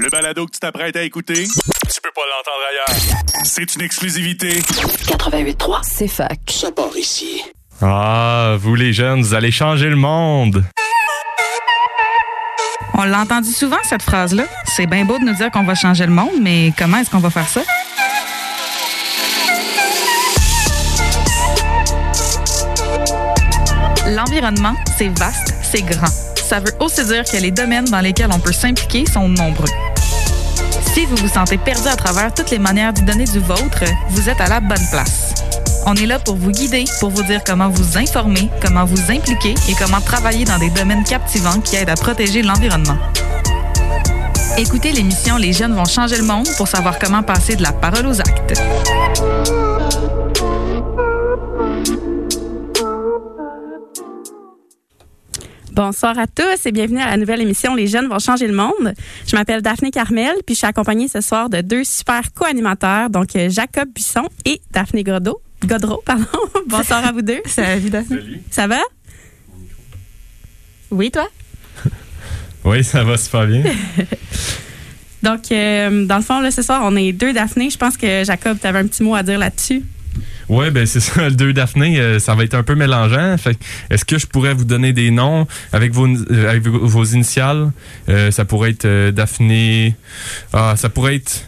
Le balado que tu t'apprêtes à écouter, tu peux pas l'entendre ailleurs. C'est une exclusivité. 88.3, c'est fac. Ça part ici. Ah, vous les jeunes, vous allez changer le monde. On l'a entendu souvent, cette phrase-là. C'est bien beau de nous dire qu'on va changer le monde, mais comment est-ce qu'on va faire ça? L'environnement, c'est vaste, c'est grand. Ça veut aussi dire que les domaines dans lesquels on peut s'impliquer sont nombreux. Si vous vous sentez perdu à travers toutes les manières d'y donner du vôtre, vous êtes à la bonne place. On est là pour vous guider, pour vous dire comment vous informer, comment vous impliquer et comment travailler dans des domaines captivants qui aident à protéger l'environnement. Écoutez l'émission Les jeunes vont changer le monde pour savoir comment passer de la parole aux actes. Bonsoir à tous et bienvenue à la nouvelle émission Les jeunes vont changer le monde. Je m'appelle Daphné Carmel puis je suis accompagnée ce soir de deux super co-animateurs, donc Jacob Buisson et Daphné Godreau. Bonsoir à vous deux. Salut Daphné. Salut. Ça va? Oui, toi? Oui, ça va super bien. Donc, dans le fond, là, ce soir, on est deux Daphné. Je pense que Jacob, tu avais un petit mot à dire là-dessus. Oui, ben c'est ça, le 2 Daphné, ça va être un peu mélangeant. Fait, est-ce que je pourrais vous donner des noms avec vos initiales? Ça pourrait être Daphné... ça pourrait être...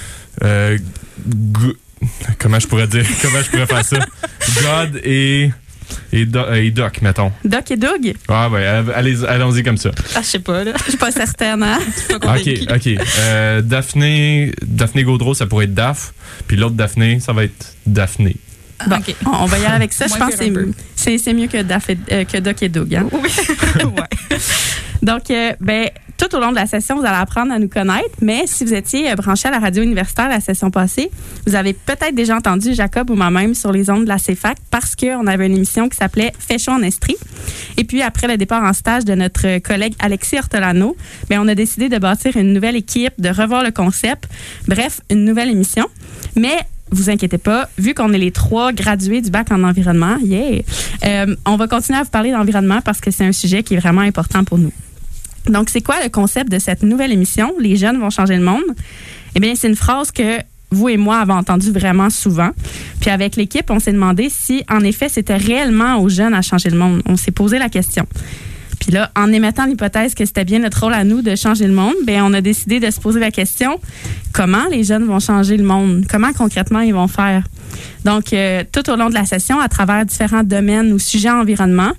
comment je pourrais faire ça? God et Doc, mettons. Doc et Doug? Ah ouais, allons-y comme ça. Ah, je sais pas, là. Je suis pas certaine, hein? OK. Daphné Gaudreau, ça pourrait être Daph. Puis l'autre Daphné, ça va être Daphné. Bon, okay. On va y aller avec ça. Je pense que c'est mieux que Doc et Doug. Hein? Oui. Ouais. Donc, tout au long de la session, vous allez apprendre à nous connaître. Mais si vous étiez branché à la radio universitaire la session passée, vous avez peut-être déjà entendu Jacob ou moi-même sur les ondes de la CFAC parce qu'on avait une émission qui s'appelait Fait chaud en Estrie. Et puis, après le départ en stage de notre collègue Alexis Ortolano, on a décidé de bâtir une nouvelle équipe, de revoir le concept. Bref, une nouvelle émission. Mais vous inquiétez pas, vu qu'on est les trois gradués du bac en environnement, on va continuer à vous parler d'environnement parce que c'est un sujet qui est vraiment important pour nous. Donc, c'est quoi le concept de cette nouvelle émission? Les jeunes vont changer le monde. Eh bien, c'est une phrase que vous et moi avons entendue vraiment souvent. Puis avec l'équipe, on s'est demandé si, en effet, c'était réellement aux jeunes à changer le monde. On s'est posé la question. Puis là, en émettant l'hypothèse que c'était bien notre rôle à nous de changer le monde, on a décidé de se poser la question, comment les jeunes vont changer le monde? Comment concrètement ils vont faire? Donc, tout au long de la session, à travers différents domaines ou sujets en environnement,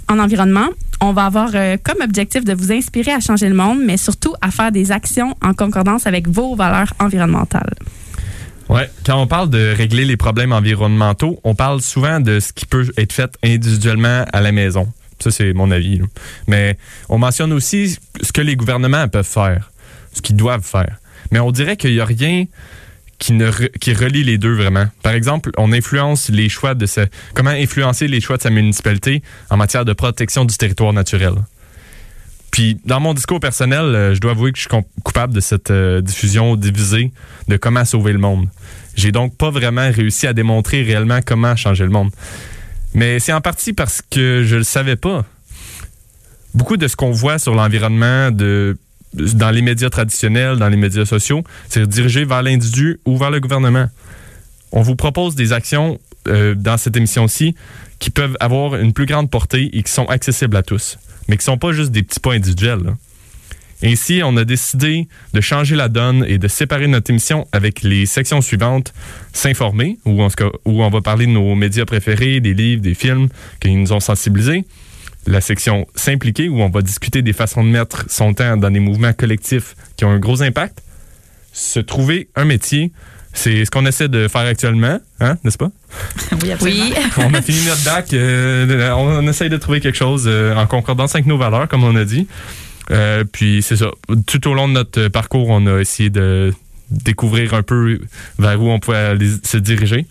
on va avoir comme objectif de vous inspirer à changer le monde, mais surtout à faire des actions en concordance avec vos valeurs environnementales. Ouais, quand on parle de régler les problèmes environnementaux, on parle souvent de ce qui peut être fait individuellement à la maison. Ça, c'est mon avis. Là. Mais on mentionne aussi ce que les gouvernements peuvent faire, ce qu'ils doivent faire. Mais on dirait qu'il n'y a rien qui relie les deux vraiment. Par exemple, on influence les choix comment influencer les choix de sa municipalité en matière de protection du territoire naturel. Puis, dans mon discours personnel, je dois avouer que je suis coupable de cette diffusion divisée de comment sauver le monde. J'ai donc pas vraiment réussi à démontrer réellement comment changer le monde. Mais c'est en partie parce que je le savais pas. Beaucoup de ce qu'on voit sur l'environnement dans les médias traditionnels, dans les médias sociaux, c'est dirigé vers l'individu ou vers le gouvernement. On vous propose des actions dans cette émission-ci qui peuvent avoir une plus grande portée et qui sont accessibles à tous, mais qui ne sont pas juste des petits pas individuels. Là. Ainsi, on a décidé de changer la donne et de séparer notre émission avec les sections suivantes. S'informer, où on va parler de nos médias préférés, des livres, des films qui nous ont sensibilisés. La section S'impliquer, où on va discuter des façons de mettre son temps dans des mouvements collectifs qui ont un gros impact. Se trouver un métier, c'est ce qu'on essaie de faire actuellement, hein, n'est-ce pas? Oui, absolument. Oui. On a fini notre bac, on essaie de trouver quelque chose en concordance avec nos valeurs, comme on a dit. Puis c'est ça. Tout au long de notre parcours, on a essayé de découvrir un peu vers où on pouvait se diriger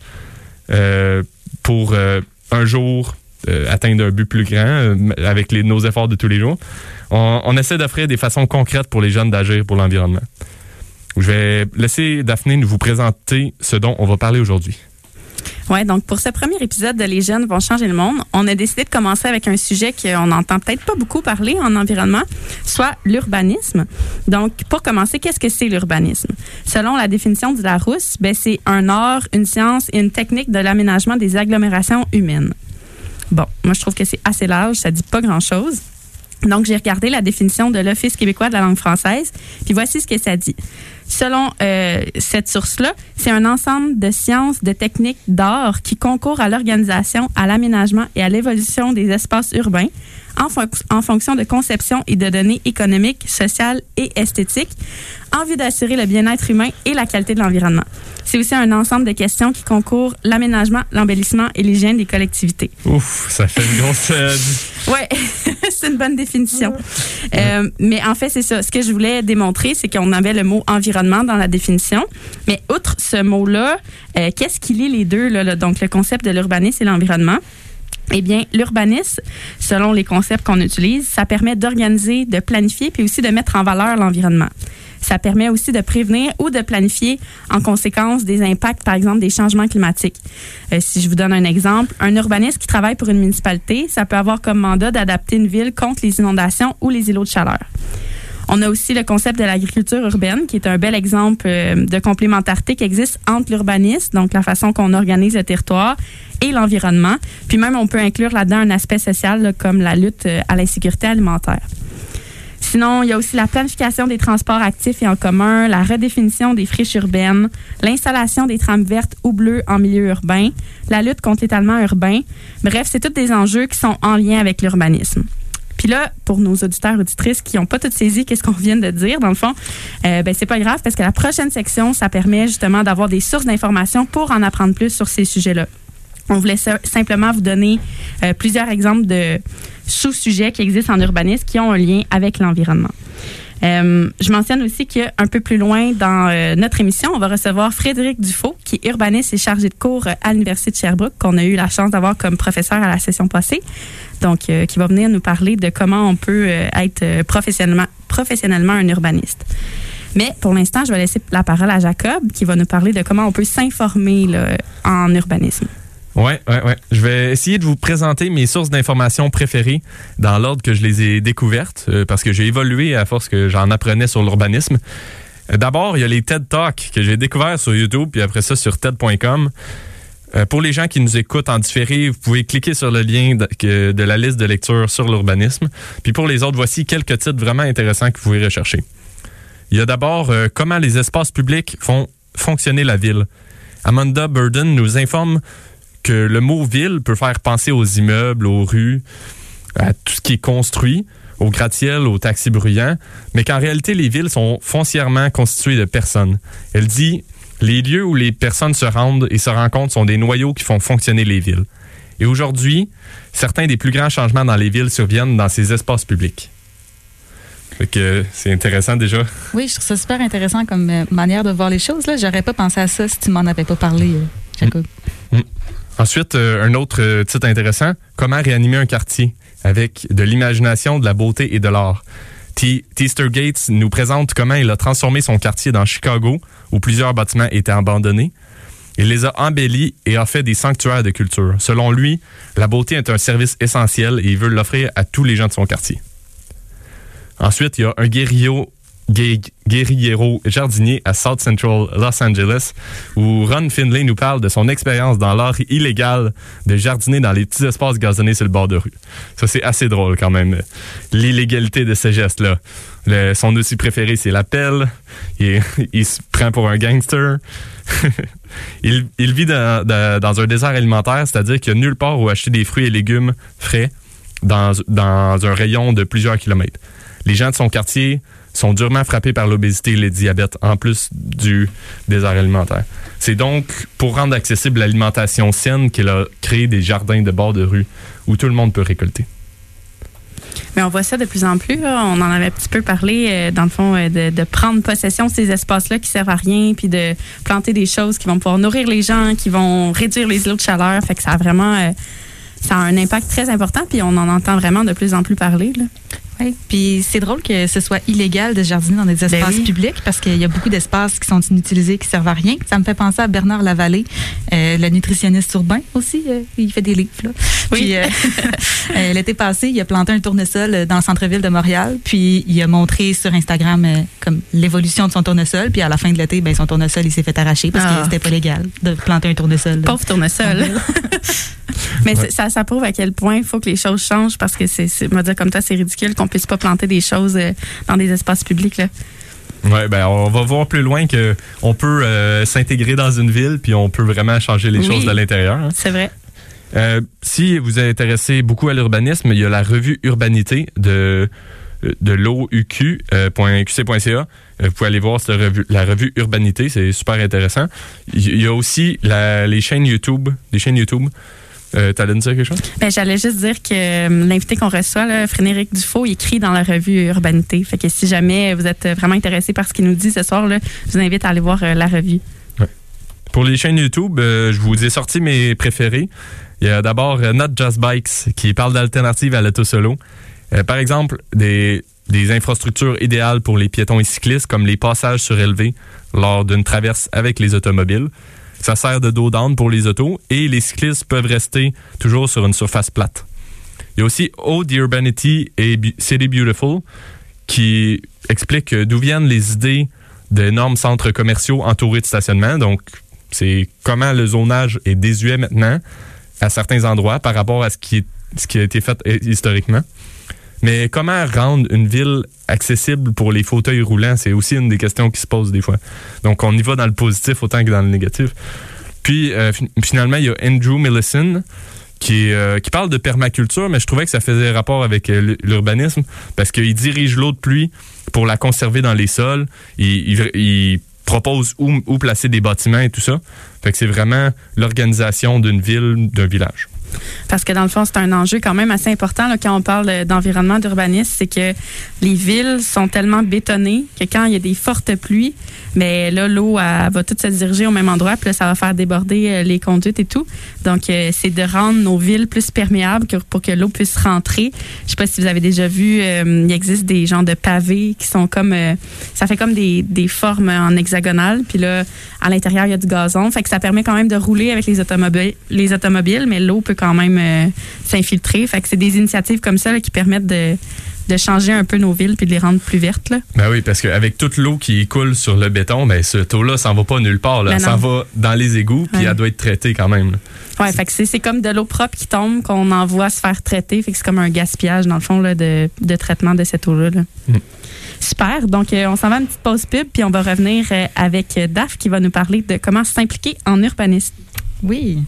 pour un jour atteindre un but plus grand avec nos efforts de tous les jours. On essaie d'offrir des façons concrètes pour les jeunes d'agir pour l'environnement. Je vais laisser Daphné vous présenter ce dont on va parler aujourd'hui. Oui, donc pour ce premier épisode de Les jeunes vont changer le monde, on a décidé de commencer avec un sujet qu'on n'entend peut-être pas beaucoup parler en environnement, soit l'urbanisme. Donc, pour commencer, qu'est-ce que c'est l'urbanisme? Selon la définition du Larousse, c'est un art, une science et une technique de l'aménagement des agglomérations humaines. Bon, moi je trouve que c'est assez large, ça dit pas grand-chose. Donc, j'ai regardé la définition de l'Office québécois de la langue française, puis voici ce que ça dit. Selon cette source-là, c'est un ensemble de sciences, de techniques, d'art qui concourent à l'organisation, à l'aménagement et à l'évolution des espaces urbains en fonction de conceptions et de données économiques, sociales et esthétiques, en vue d'assurer le bien-être humain et la qualité de l'environnement. C'est aussi un ensemble de questions qui concourent l'aménagement, l'embellissement et l'hygiène des collectivités. Ouf, ça fait une grosse... Oui, c'est une bonne définition. Mais en fait, c'est ça. Ce que je voulais démontrer, c'est qu'on avait le mot environnement dans la définition. Mais outre ce mot-là, qu'est-ce qui lie les deux, là, donc le concept de l'urbanisme et l'environnement? Eh bien, l'urbanisme, selon les concepts qu'on utilise, ça permet d'organiser, de planifier, puis aussi de mettre en valeur l'environnement. Ça permet aussi de prévenir ou de planifier en conséquence des impacts, par exemple, des changements climatiques. Si je vous donne un exemple, un urbaniste qui travaille pour une municipalité, ça peut avoir comme mandat d'adapter une ville contre les inondations ou les îlots de chaleur. On a aussi le concept de l'agriculture urbaine, qui est un bel exemple de complémentarité qui existe entre l'urbanisme, donc la façon qu'on organise le territoire, et l'environnement. Puis même, on peut inclure là-dedans un aspect social là, comme la lutte à l'insécurité alimentaire. Sinon, il y a aussi la planification des transports actifs et en commun, la redéfinition des friches urbaines, l'installation des trames vertes ou bleues en milieu urbain, la lutte contre l'étalement urbain. Bref, c'est tous des enjeux qui sont en lien avec l'urbanisme. Puis là, pour nos auditeurs et auditrices qui n'ont pas tout saisi qu'est-ce qu'on vient de dire, dans le fond, c'est pas grave parce que la prochaine section, ça permet justement d'avoir des sources d'informations pour en apprendre plus sur ces sujets-là. On voulait simplement vous donner plusieurs exemples de sous-sujets qui existent en urbanisme qui ont un lien avec l'environnement. Je mentionne aussi qu'un peu plus loin dans notre émission, on va recevoir Frédéric Dufault, qui est urbaniste et chargé de cours à l'Université de Sherbrooke, qu'on a eu la chance d'avoir comme professeur à la session passée. Donc, qui va venir nous parler de comment on peut être professionnellement un urbaniste. Mais pour l'instant, je vais laisser la parole à Jacob, qui va nous parler de comment on peut s'informer là, en urbanisme. Oui. Je vais essayer de vous présenter mes sources d'informations préférées dans l'ordre que je les ai découvertes, parce que j'ai évolué à force que j'en apprenais sur l'urbanisme. D'abord, il y a les TED Talks que j'ai découverts sur YouTube, puis après ça sur TED.com. Pour les gens qui nous écoutent en différé, vous pouvez cliquer sur le lien de la liste de lecture sur l'urbanisme. Puis pour les autres, voici quelques titres vraiment intéressants que vous pouvez rechercher. Il y a d'abord comment les espaces publics font fonctionner la ville. Amanda Burden nous informe que le mot ville peut faire penser aux immeubles, aux rues, à tout ce qui est construit, aux gratte-ciels, aux taxis bruyants, mais qu'en réalité, les villes sont foncièrement constituées de personnes. Elle dit « Les lieux où les personnes se rendent et se rencontrent sont des noyaux qui font fonctionner les villes. » Et aujourd'hui, certains des plus grands changements dans les villes surviennent dans ces espaces publics. Fait que c'est intéressant déjà. Oui, je trouve ça super intéressant comme manière de voir les choses. Là. J'aurais pas pensé à ça si tu m'en avais pas parlé, Jacob. Ensuite, un autre titre intéressant, comment réanimer un quartier avec de l'imagination, de la beauté et de l'art. Teaster Gates nous présente comment il a transformé son quartier dans Chicago, où plusieurs bâtiments étaient abandonnés. Il les a embellis et a fait des sanctuaires de culture. Selon lui, la beauté est un service essentiel et il veut l'offrir à tous les gens de son quartier. Ensuite, il y a un guérillero jardinier à South Central Los Angeles, où Ron Finlay nous parle de son expérience dans l'art illégal de jardiner dans les petits espaces gazonnés sur le bord de rue. Ça, c'est assez drôle quand même, l'illégalité de ce geste-là. Son outil préféré, c'est la pelle. Il se prend pour un gangster. il vit dans un désert alimentaire, c'est-à-dire qu'il n'y a nulle part où acheter des fruits et légumes frais dans un rayon de plusieurs kilomètres. Les gens de son quartier sont durement frappés par l'obésité et le diabète, en plus du désert alimentaire. C'est donc pour rendre accessible l'alimentation saine qu'il a créé des jardins de bord de rue où tout le monde peut récolter. Mais on voit ça de plus en plus. Là. On en avait un petit peu parlé, dans le fond, de prendre possession de ces espaces-là qui servent à rien, puis de planter des choses qui vont pouvoir nourrir les gens, qui vont réduire les îlots de chaleur. Fait que ça a vraiment ça a un impact très important, puis on en entend vraiment de plus en plus parler, là. Oui. Puis c'est drôle que ce soit illégal de jardiner dans des espaces publics parce qu'il y a beaucoup d'espaces qui sont inutilisés, qui servent à rien. Ça me fait penser à Bernard Lavallée, le nutritionniste urbain aussi. Il fait des livres, là. Oui. Puis l'été passé, il a planté un tournesol dans le centre-ville de Montréal. Puis il a montré sur Instagram comme l'évolution de son tournesol. Puis à la fin de l'été, son tournesol, il s'est fait arracher parce que c'était pas légal de planter un tournesol. Pauvre tournesol. Mais ça prouve à quel point il faut que les choses changent parce que on va dire comme ça, c'est ridicule qu'on puisse pas planter des choses dans des espaces publics, là. Ouais, on va voir plus loin que on peut s'intégrer dans une ville puis on peut vraiment changer les choses de l'intérieur. Hein. C'est vrai. Si vous êtes intéressé beaucoup à l'urbanisme, il y a la revue Urbanité de l'OUQ.qc.ca. Vous pouvez aller voir la revue Urbanité, c'est super intéressant. Il y a aussi les chaînes YouTube, t'allais nous dire quelque chose? J'allais juste dire que l'invité qu'on reçoit, là, Frédéric Dufault, il écrit dans la revue Urbanité. Fait que si jamais vous êtes vraiment intéressé par ce qu'il nous dit ce soir, là, je vous invite à aller voir la revue. Ouais. Pour les chaînes YouTube, je vous ai sorti mes préférés. Il y a d'abord Not Just Bikes qui parle d'alternatives à l'auto solo. Par exemple, des infrastructures idéales pour les piétons et cyclistes comme les passages surélevés lors d'une traverse avec les automobiles. Ça sert de dos down pour les autos et les cyclistes peuvent rester toujours sur une surface plate. Il y a aussi Ode the Urbanity et City Beautiful qui explique d'où viennent les idées d'énormes centres commerciaux entourés de stationnement. Donc, c'est comment le zonage est désuet maintenant à certains endroits par rapport à ce qui a été fait historiquement. Mais comment rendre une ville accessible pour les fauteuils roulants, c'est aussi une des questions qui se posent des fois. Donc, on y va dans le positif autant que dans le négatif. Puis, finalement, il y a Andrew Millison qui parle de permaculture, mais je trouvais que ça faisait rapport avec l'urbanisme parce qu'il dirige l'eau de pluie pour la conserver dans les sols. Il propose où placer des bâtiments et tout ça. Fait que c'est vraiment l'organisation d'une ville, d'un village. Parce que dans le fond, c'est un enjeu quand même assez important là, quand on parle d'environnement, d'urbanisme, c'est que les villes sont tellement bétonnées que quand il y a des fortes pluies, mais là, l'eau elle va toute se diriger au même endroit, puis là, ça va faire déborder les conduites et tout. Donc, c'est de rendre nos villes plus perméables pour que l'eau puisse rentrer. Je sais pas si vous avez déjà vu, il existe des genres de pavés qui sont comme, ça fait comme des formes en hexagonale, puis là, à l'intérieur, il y a du gazon. Fait que ça permet quand même de rouler avec les automobiles, mais l'eau peut quand même s'infiltrer. Fait que c'est des initiatives comme ça là, qui permettent de changer un peu nos villes puis de les rendre plus vertes. Là. Ben oui, parce qu'avec toute l'eau qui coule sur le béton, cette eau-là s'en va pas nulle part. Là. Elle s'en va dans les égouts puis elle doit être traitée quand même. Oui, fait que c'est comme de l'eau propre qui tombe qu'on envoie se faire traiter. Fait que c'est comme un gaspillage, dans le fond, là, de traitement de cette eau-là. Là. Super. Donc, on s'en va à une petite pause pub puis on va revenir avec Daph qui va nous parler de comment s'impliquer en urbanisme. Oui.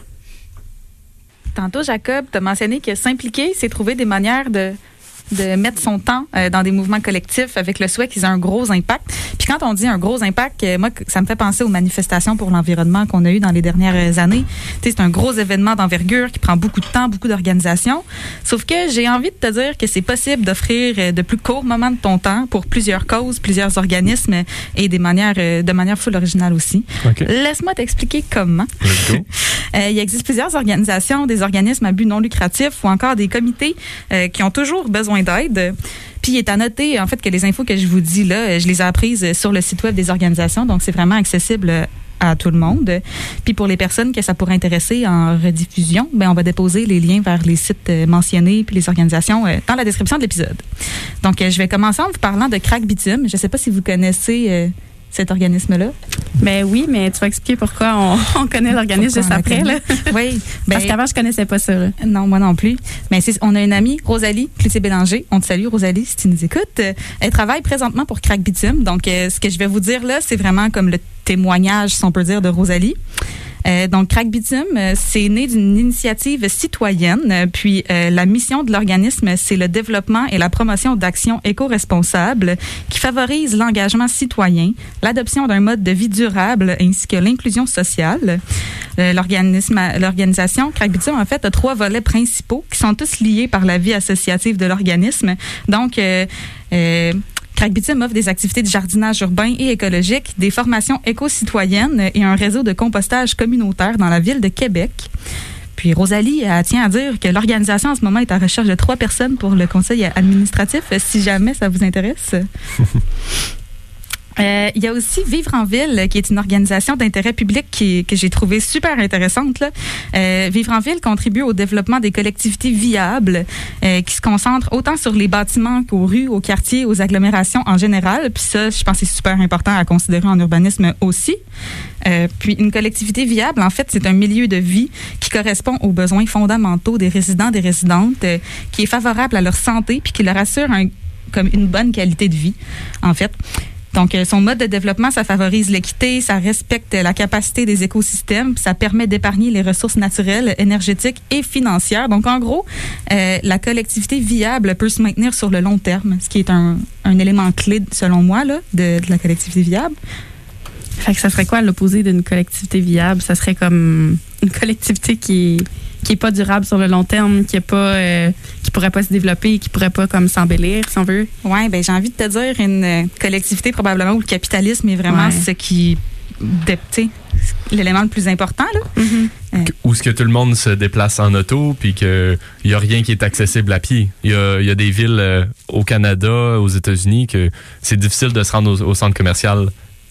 Tantôt, Jacob, tu as mentionné que s'impliquer, c'est trouver des manières de mettre son temps dans des mouvements collectifs avec le souhait qu'ils aient un gros impact. Puis quand on dit un gros impact, moi, ça me fait penser aux manifestations pour l'environnement qu'on a eues dans les dernières années. Tu sais, c'est un gros événement d'envergure qui prend beaucoup de temps, beaucoup d'organisation. Sauf que j'ai envie de te dire que c'est possible d'offrir de plus courts moments de ton temps pour plusieurs causes, plusieurs organismes et de manière full originale aussi. Okay. Laisse-moi t'expliquer comment. Let's go. Il existe plusieurs organisations, des organismes à but non lucratif ou encore des comités qui ont toujours besoin d'aide. Puis il est à noter, en fait, que les infos que je vous dis là, je les ai apprises sur le site web des organisations, donc c'est vraiment accessible à tout le monde. Puis pour les personnes que ça pourrait intéresser en rediffusion, on va déposer les liens vers les sites mentionnés puis les organisations dans la description de l'épisode. Donc je vais commencer en vous parlant de Crack Bitume. Je ne sais pas si vous connaissez cet organisme-là. Ben oui, mais tu vas expliquer pourquoi on connaît l'organisme juste après. Là. Oui. Parce qu'avant, je connaissais pas ça. Là. Non, moi non plus. Mais on a une amie, Rosalie Cloutier-Bélanger. On te salue, Rosalie, si tu nous écoutes. Elle travaille présentement pour Crack Bitume. Donc, ce que je vais vous dire là, c'est vraiment comme le témoignage, si on peut dire, de Rosalie. Donc, Crack Bitume, c'est né d'une initiative citoyenne. Puis, la mission de l'organisme, c'est le développement et la promotion d'actions éco-responsables qui favorisent l'engagement citoyen, l'adoption d'un mode de vie durable ainsi que l'inclusion sociale. L'organisation Crack Bitume, en fait, a 3 volets principaux qui sont tous liés par la vie associative de l'organisme. Donc, Crack Bitume offre des activités de jardinage urbain et écologique, des formations éco-citoyennes et un réseau de compostage communautaire dans la ville de Québec. Puis Rosalie, elle tient à dire que l'organisation en ce moment est à recherche de 3 personnes pour le conseil administratif, si jamais ça vous intéresse. Il y a aussi Vivre en ville, qui est une organisation d'intérêt public que j'ai trouvé super intéressante. Là. Vivre en ville contribue au développement des collectivités viables qui se concentrent autant sur les bâtiments qu'aux rues, aux quartiers, aux agglomérations en général. Puis ça, je pense que c'est super important à considérer en urbanisme aussi. Puis une collectivité viable, en fait, c'est un milieu de vie qui correspond aux besoins fondamentaux des résidents, des résidentes, qui est favorable à leur santé puis qui leur assure comme une bonne qualité de vie, en fait. Donc, son mode de développement, ça favorise l'équité, ça respecte la capacité des écosystèmes, ça permet d'épargner les ressources naturelles, énergétiques et financières. Donc, en gros, la collectivité viable peut se maintenir sur le long terme, ce qui est un élément clé, selon moi, là, de la collectivité viable. Fait que ça serait quoi l'opposé d'une collectivité viable? Ça serait comme une collectivité qui est pas durable sur le long terme, qui pourrait pas se développer, qui pourrait pas comme s'embellir, si on veut. Ouais, ben j'ai envie de te dire une collectivité probablement où le capitalisme est vraiment ce qui, tu sais, l'élément le plus important là. Mm-hmm. Où est-ce que tout le monde se déplace en auto, puis qu'il y a rien qui est accessible à pied. Il y a des villes au Canada, aux États-Unis, que c'est difficile de se rendre au centre commercial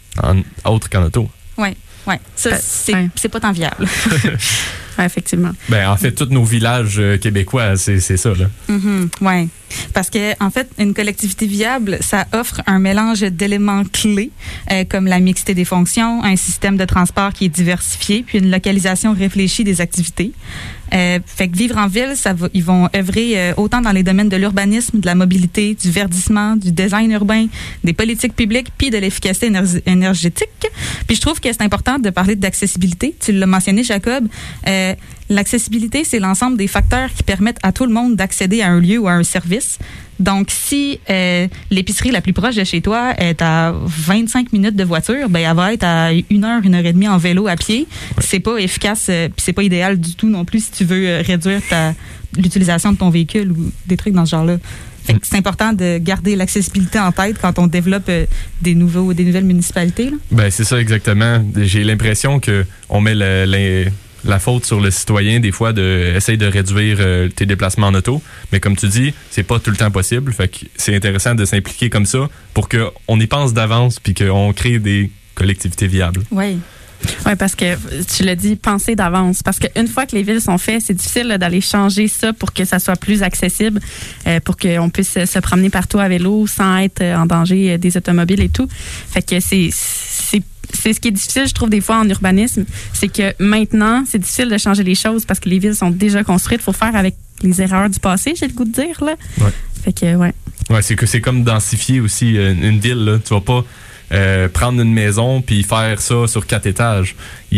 autre qu'en auto. Ouais. Ça, c'est pas tant viable. Ouais, effectivement. Ben, en fait, tous nos villages québécois, c'est ça, là. Mm-hmm, oui. Parce que, en fait, une collectivité viable, ça offre un mélange d'éléments clés, comme la mixité des fonctions, un système de transport qui est diversifié, puis une localisation réfléchie des activités. Fait que Vivre en ville, ils vont œuvrer autant dans les domaines de l'urbanisme, de la mobilité, du verdissement, du design urbain, des politiques publiques, puis de l'efficacité énergétique. Puis je trouve que c'est important de parler d'accessibilité. Tu l'as mentionné, Jacob. L'accessibilité, c'est l'ensemble des facteurs qui permettent à tout le monde d'accéder à un lieu ou à un service. Donc, si l'épicerie la plus proche de chez toi est à 25 minutes de voiture, ben elle va être à 1 heure, 1 heure et demie en vélo à pied. Ouais. C'est pas efficace, puis c'est pas idéal du tout non plus si tu veux réduire l'utilisation de ton véhicule ou des trucs dans ce genre-là. Fait que c'est important de garder l'accessibilité en tête quand on développe des nouvelles municipalités. Là. Ben, c'est ça exactement. J'ai l'impression qu'on met la faute sur le citoyen, des fois, essayer de réduire tes déplacements en auto. Mais comme tu dis, c'est pas tout le temps possible. Fait que c'est intéressant de s'impliquer comme ça pour qu'on y pense d'avance puis qu'on crée des collectivités viables. Oui. Oui, parce que tu l'as dit, penser d'avance. Parce qu'une fois que les villes sont faites, c'est difficile là, d'aller changer ça pour que ça soit plus accessible, pour qu'on puisse se promener partout à vélo sans être en danger des automobiles et tout. Fait que c'est ce qui est difficile, je trouve, des fois en urbanisme, c'est que maintenant, c'est difficile de changer les choses parce que les villes sont déjà construites. Il faut faire avec les erreurs du passé, j'ai le goût de dire. Là. Ouais. Fait que, ouais. Ouais, c'est comme densifier aussi une ville. Là. Tu vas pas prendre une maison puis faire ça sur 4 étages.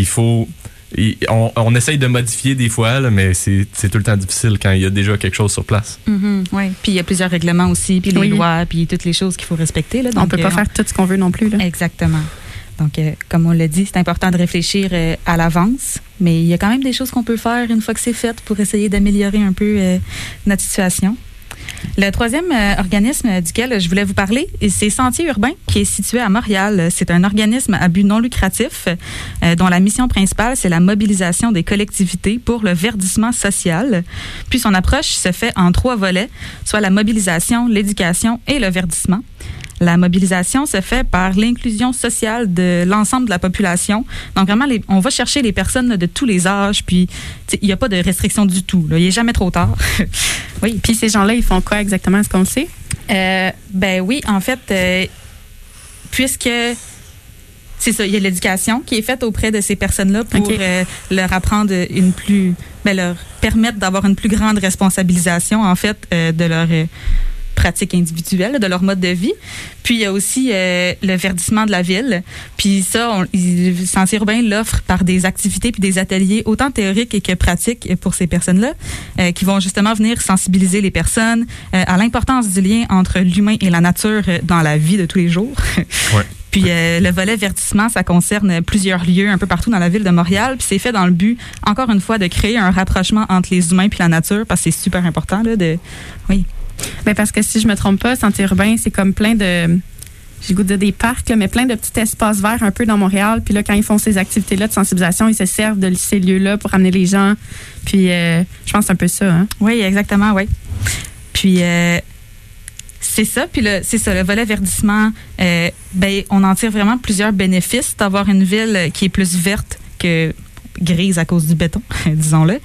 On essaye de modifier des fois, là, mais c'est tout le temps difficile quand il y a déjà quelque chose sur place. Mm-hmm, oui, puis il y a plusieurs règlements aussi, puis les lois, puis toutes les choses qu'il faut respecter. Là, donc, on peut pas faire tout ce qu'on veut non plus. Là. Exactement. Donc, comme on l'a dit, c'est important de réfléchir à l'avance, mais il y a quand même des choses qu'on peut faire une fois que c'est fait pour essayer d'améliorer un peu notre situation. Le troisième organisme duquel je voulais vous parler, c'est Sentier urbain, qui est situé à Montréal. C'est un organisme à but non lucratif dont la mission principale, c'est la mobilisation des collectivités pour le verdissement social. Puis son approche se fait en 3 volets, soit la mobilisation, l'éducation et le verdissement. La mobilisation se fait par l'inclusion sociale de l'ensemble de la population. Donc, vraiment, on va chercher les personnes là, de tous les âges, puis il n'y a pas de restriction du tout. Là. Il n'est jamais trop tard. Oui. Puis ces gens-là, ils font quoi exactement? Est-ce qu'on le sait? Ben oui, en fait, puisque... C'est ça, il y a l'éducation qui est faite auprès de ces personnes-là pour leur apprendre leur permettre d'avoir une plus grande responsabilisation, en fait, de leur... pratiques individuelles, de leur mode de vie. Puis, il y a aussi le verdissement de la ville. Puis ça, Sentier urbain l'offre par des activités puis des ateliers autant théoriques que pratiques pour ces personnes-là qui vont justement venir sensibiliser les personnes à l'importance du lien entre l'humain et la nature dans la vie de tous les jours. Ouais. Puis le volet verdissement, ça concerne plusieurs lieux un peu partout dans la ville de Montréal. Puis c'est fait dans le but, encore une fois, de créer un rapprochement entre les humains puis la nature parce que c'est super important là, Oui. Ben parce que si je me trompe pas, Sentier urbain, c'est comme plein de... j'ai goût de dire des parcs, là, mais plein de petits espaces verts un peu dans Montréal. Puis là, quand ils font ces activités-là de sensibilisation, ils se servent de ces lieux-là pour amener les gens. Puis je pense que c'est un peu ça. Hein? Oui, exactement, oui. Puis c'est ça. Puis c'est ça, le volet verdissement, on en tire vraiment plusieurs bénéfices d'avoir une ville qui est plus verte que grise à cause du béton, disons-le.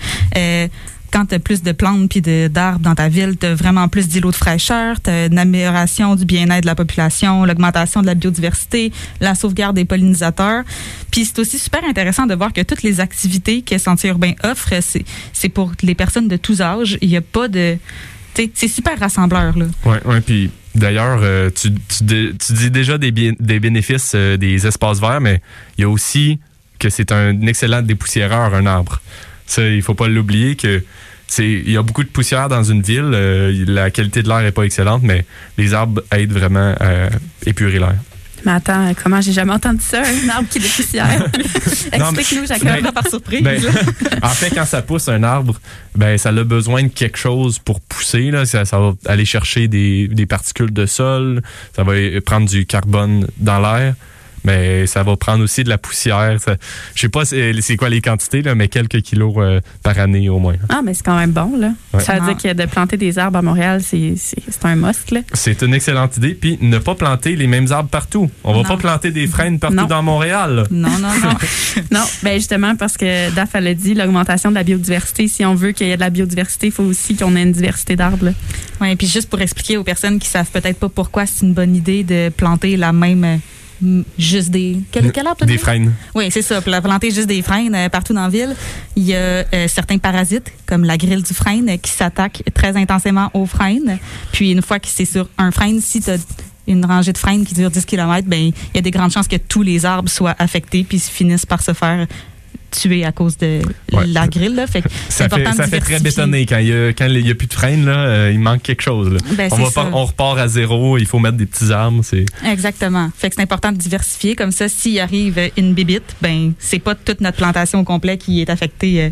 Quand tu as plus de plantes puis d'arbres dans ta ville, tu as vraiment plus d'îlots de fraîcheur, tu as une amélioration du bien-être de la population, l'augmentation de la biodiversité, la sauvegarde des pollinisateurs. Puis c'est aussi super intéressant de voir que toutes les activités que Sentier urbain offre, c'est pour les personnes de tous âges. Il n'y a pas de... C'est super rassembleur, là. Oui, puis d'ailleurs, tu dis déjà des bénéfices des espaces verts, mais il y a aussi que c'est un excellent dépoussiéreur, un arbre. Ça, il faut pas l'oublier que il y a beaucoup de poussière dans une ville. La qualité de l'air est pas excellente, mais les arbres aident vraiment à épurer l'air. Mais attends, comment j'ai jamais entendu ça, un arbre qui dépoussière? Explique-nous, Jacob, par surprise. En fait, quand ça pousse un arbre, ça a besoin de quelque chose pour pousser. Là. Ça va aller chercher des particules de sol, ça va prendre du carbone dans l'air. Mais ça va prendre aussi de la poussière. Je sais pas c'est quoi les quantités, là, mais quelques kilos par année au moins. Ah, mais c'est quand même bon, là. Ouais. Ça veut dire que de planter des arbres à Montréal, c'est un must, là. C'est une excellente idée. Puis ne pas planter les mêmes arbres partout. On va pas planter des frênes partout dans Montréal. Là. Non. Non, justement, parce que Daph, elle a dit, l'augmentation de la biodiversité, si on veut qu'il y ait de la biodiversité, il faut aussi qu'on ait une diversité d'arbres. Oui, et puis juste pour expliquer aux personnes qui savent peut-être pas pourquoi c'est une bonne idée de planter la même... juste quel arbre? Des frênes. Oui, c'est ça. Planter juste des frênes partout dans la ville. Il y a certains parasites, comme la grille du frêne, qui s'attaquent très intensément aux frênes. Puis une fois que c'est sur un frêne, si tu as une rangée de frênes qui dure 10 km, il y a des grandes chances que tous les arbres soient affectés puis finissent par se faire tuer à cause de la grille. Là. Fait que ça fait très bétonné. Quand il y a plus de freine, là, il manque quelque chose. Là. On repart à zéro, il faut mettre des petits arbres. Exactement. Fait que c'est important de diversifier. Comme ça, s'il arrive une bibite, c'est pas toute notre plantation au complet qui est affectée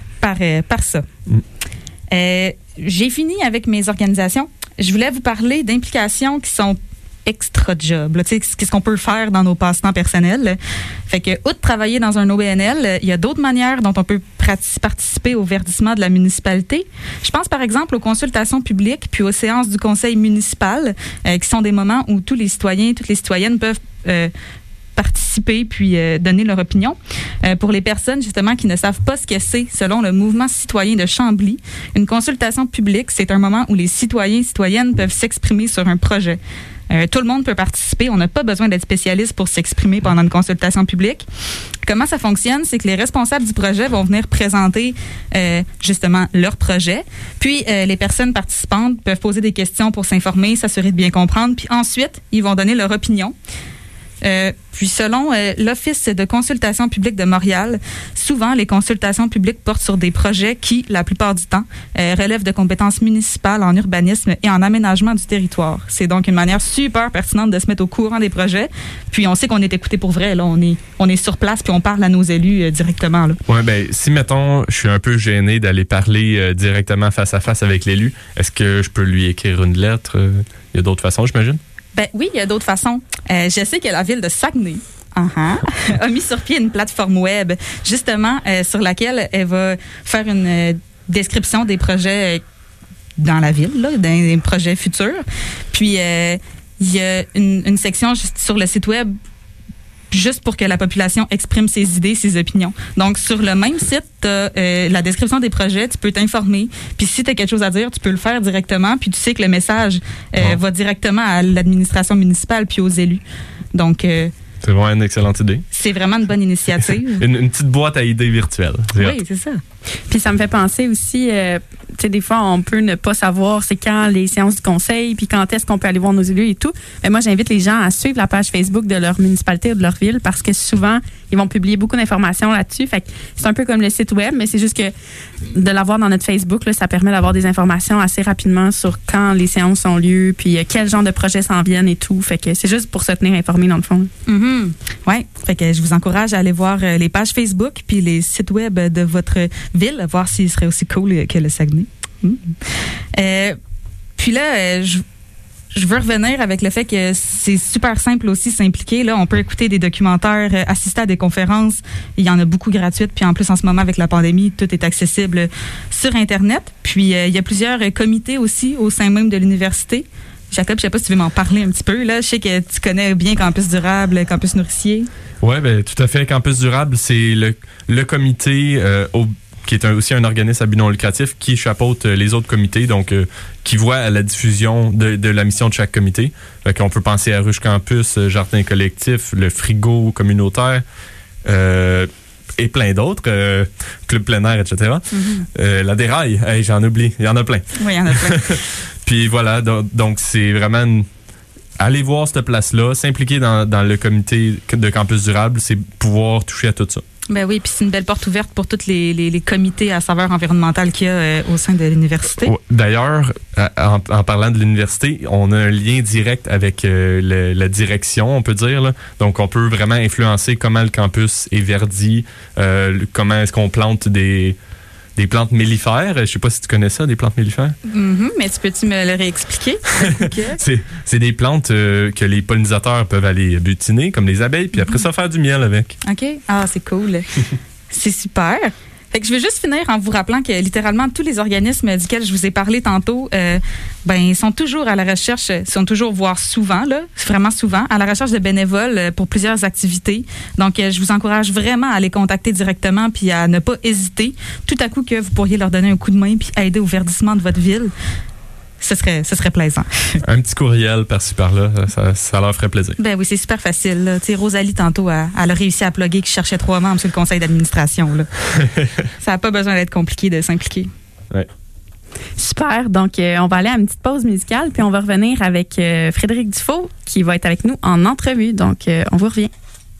par ça. J'ai fini avec mes organisations. Je voulais vous parler d'implications qui sont extra job. Qu'est-ce qu'on peut faire dans nos passe-temps personnels? Fait que, outre travailler dans un OBNL, il y a d'autres manières dont on peut participer au verdissement de la municipalité. Je pense par exemple aux consultations publiques puis aux séances du conseil municipal, qui sont des moments où tous les citoyens et toutes les citoyennes peuvent participer puis donner leur opinion. Pour les personnes justement qui ne savent pas ce que c'est, selon le mouvement citoyen de Chambly, une consultation publique, c'est un moment où les citoyens et citoyennes peuvent s'exprimer sur un projet. Tout le monde peut participer. On n'a pas besoin d'être spécialiste pour s'exprimer pendant une consultation publique. Comment ça fonctionne? C'est que les responsables du projet vont venir présenter justement leur projet. Puis, les personnes participantes peuvent poser des questions pour s'informer, s'assurer de bien comprendre. Puis ensuite, ils vont donner leur opinion. Puis selon l'Office de consultation publique de Montréal, souvent les consultations publiques portent sur des projets qui, la plupart du temps, relèvent de compétences municipales en urbanisme et en aménagement du territoire. C'est donc une manière super pertinente de se mettre au courant des projets. Puis on sait qu'on est écouté pour vrai. Là, on est sur place puis on parle à nos élus directement. Oui, si mettons, je suis un peu gêné d'aller parler directement face à face avec l'élu, est-ce que je peux lui écrire une lettre? Il y a d'autres façons, j'imagine? Oui, il y a d'autres façons. Je sais que la ville de Saguenay a mis sur pied une plateforme web, justement, sur laquelle elle va faire une description des projets dans la ville, là, des projets futurs. Puis, il y a une section juste sur le site web juste pour que la population exprime ses idées, ses opinions. Donc, sur le même site, tu as la description des projets, tu peux t'informer. Puis, si tu as quelque chose à dire, tu peux le faire directement. Puis, tu sais que le message va directement à l'administration municipale puis aux élus. Donc, c'est vraiment une excellente idée. C'est vraiment une bonne initiative. une petite boîte à idées virtuelle. Oui, c'est ça. Puis ça me fait penser aussi, tu sais, des fois, on peut ne pas savoir c'est quand les séances du conseil, puis quand est-ce qu'on peut aller voir nos élus et tout. Mais moi, j'invite les gens à suivre la page Facebook de leur municipalité ou de leur ville parce que souvent, ils vont publier beaucoup d'informations là-dessus. Fait que c'est un peu comme le site web, mais c'est juste que de l'avoir dans notre Facebook, là, ça permet d'avoir des informations assez rapidement sur quand les séances ont lieu, puis quel genre de projets s'en viennent et tout. Fait que c'est juste pour se tenir informé dans le fond. Mm-hmm. Ouais. Fait que je vous encourage à aller voir les pages Facebook puis les sites web de votre ville, voir s'il serait aussi cool que le Saguenay. Puis là, je je veux revenir avec le fait que c'est super simple aussi s'impliquer. Là, on peut écouter des documentaires, assister à des conférences. Il y en a beaucoup gratuites. Puis en plus, en ce moment, avec la pandémie, tout est accessible sur Internet. Puis il y a plusieurs comités aussi au sein même de l'université. Jacob, je sais pas si tu veux m'en parler un petit peu. Là, je sais que tu connais bien Campus Durable, Campus Nourricier. Oui, ben, tout à fait. Campus Durable, c'est le comité qui est aussi un organisme à but non lucratif qui chapeaute les autres comités, donc qui voit à la diffusion de la mission de chaque comité. Fait qu'on peut penser à Ruche Campus, Jardin collectif, le frigo communautaire et plein d'autres, Club plein air, etc. La déraille, hey, j'en oublie, il y en a plein. Oui, il y en a plein. Puis voilà, donc c'est vraiment... Aller voir cette place-là, s'impliquer dans le comité de Campus Durable, c'est pouvoir toucher à tout ça. Ben oui, puis c'est une belle porte ouverte pour tous les comités à saveur environnementale qu'il y a au sein de l'université. D'ailleurs, en parlant de l'université, on a un lien direct avec la direction, on peut dire. Là. Donc, on peut vraiment influencer comment le campus est verdi, comment est-ce qu'on plante des plantes mellifères. Je sais pas si tu connais ça, des plantes mellifères. Mais peux-tu me le réexpliquer? C'est des plantes que les pollinisateurs peuvent aller butiner, comme les abeilles, puis après ça, faire du miel avec. OK. Ah, c'est cool. C'est super. Fait que je vais juste finir en vous rappelant que littéralement tous les organismes duquel je vous ai parlé tantôt, sont toujours à la recherche, sont toujours, voire souvent, là, vraiment souvent, à la recherche de bénévoles pour plusieurs activités. Donc, je vous encourage vraiment à les contacter directement puis à ne pas hésiter. Tout à coup que vous pourriez leur donner un coup de main puis aider au verdissement de votre ville. Ce serait plaisant. Un petit courriel par-ci par-là, ça leur ferait plaisir. Ben oui, c'est super facile. Là. Rosalie, tantôt, elle a réussi à plugger qui cherchait 3 membres sur le conseil d'administration. Là. Ça n'a pas besoin d'être compliqué de s'impliquer. Ouais. Super. Donc, on va aller à une petite pause musicale, puis on va revenir avec Frédéric Dufault, qui va être avec nous en entrevue. Donc, on vous revient.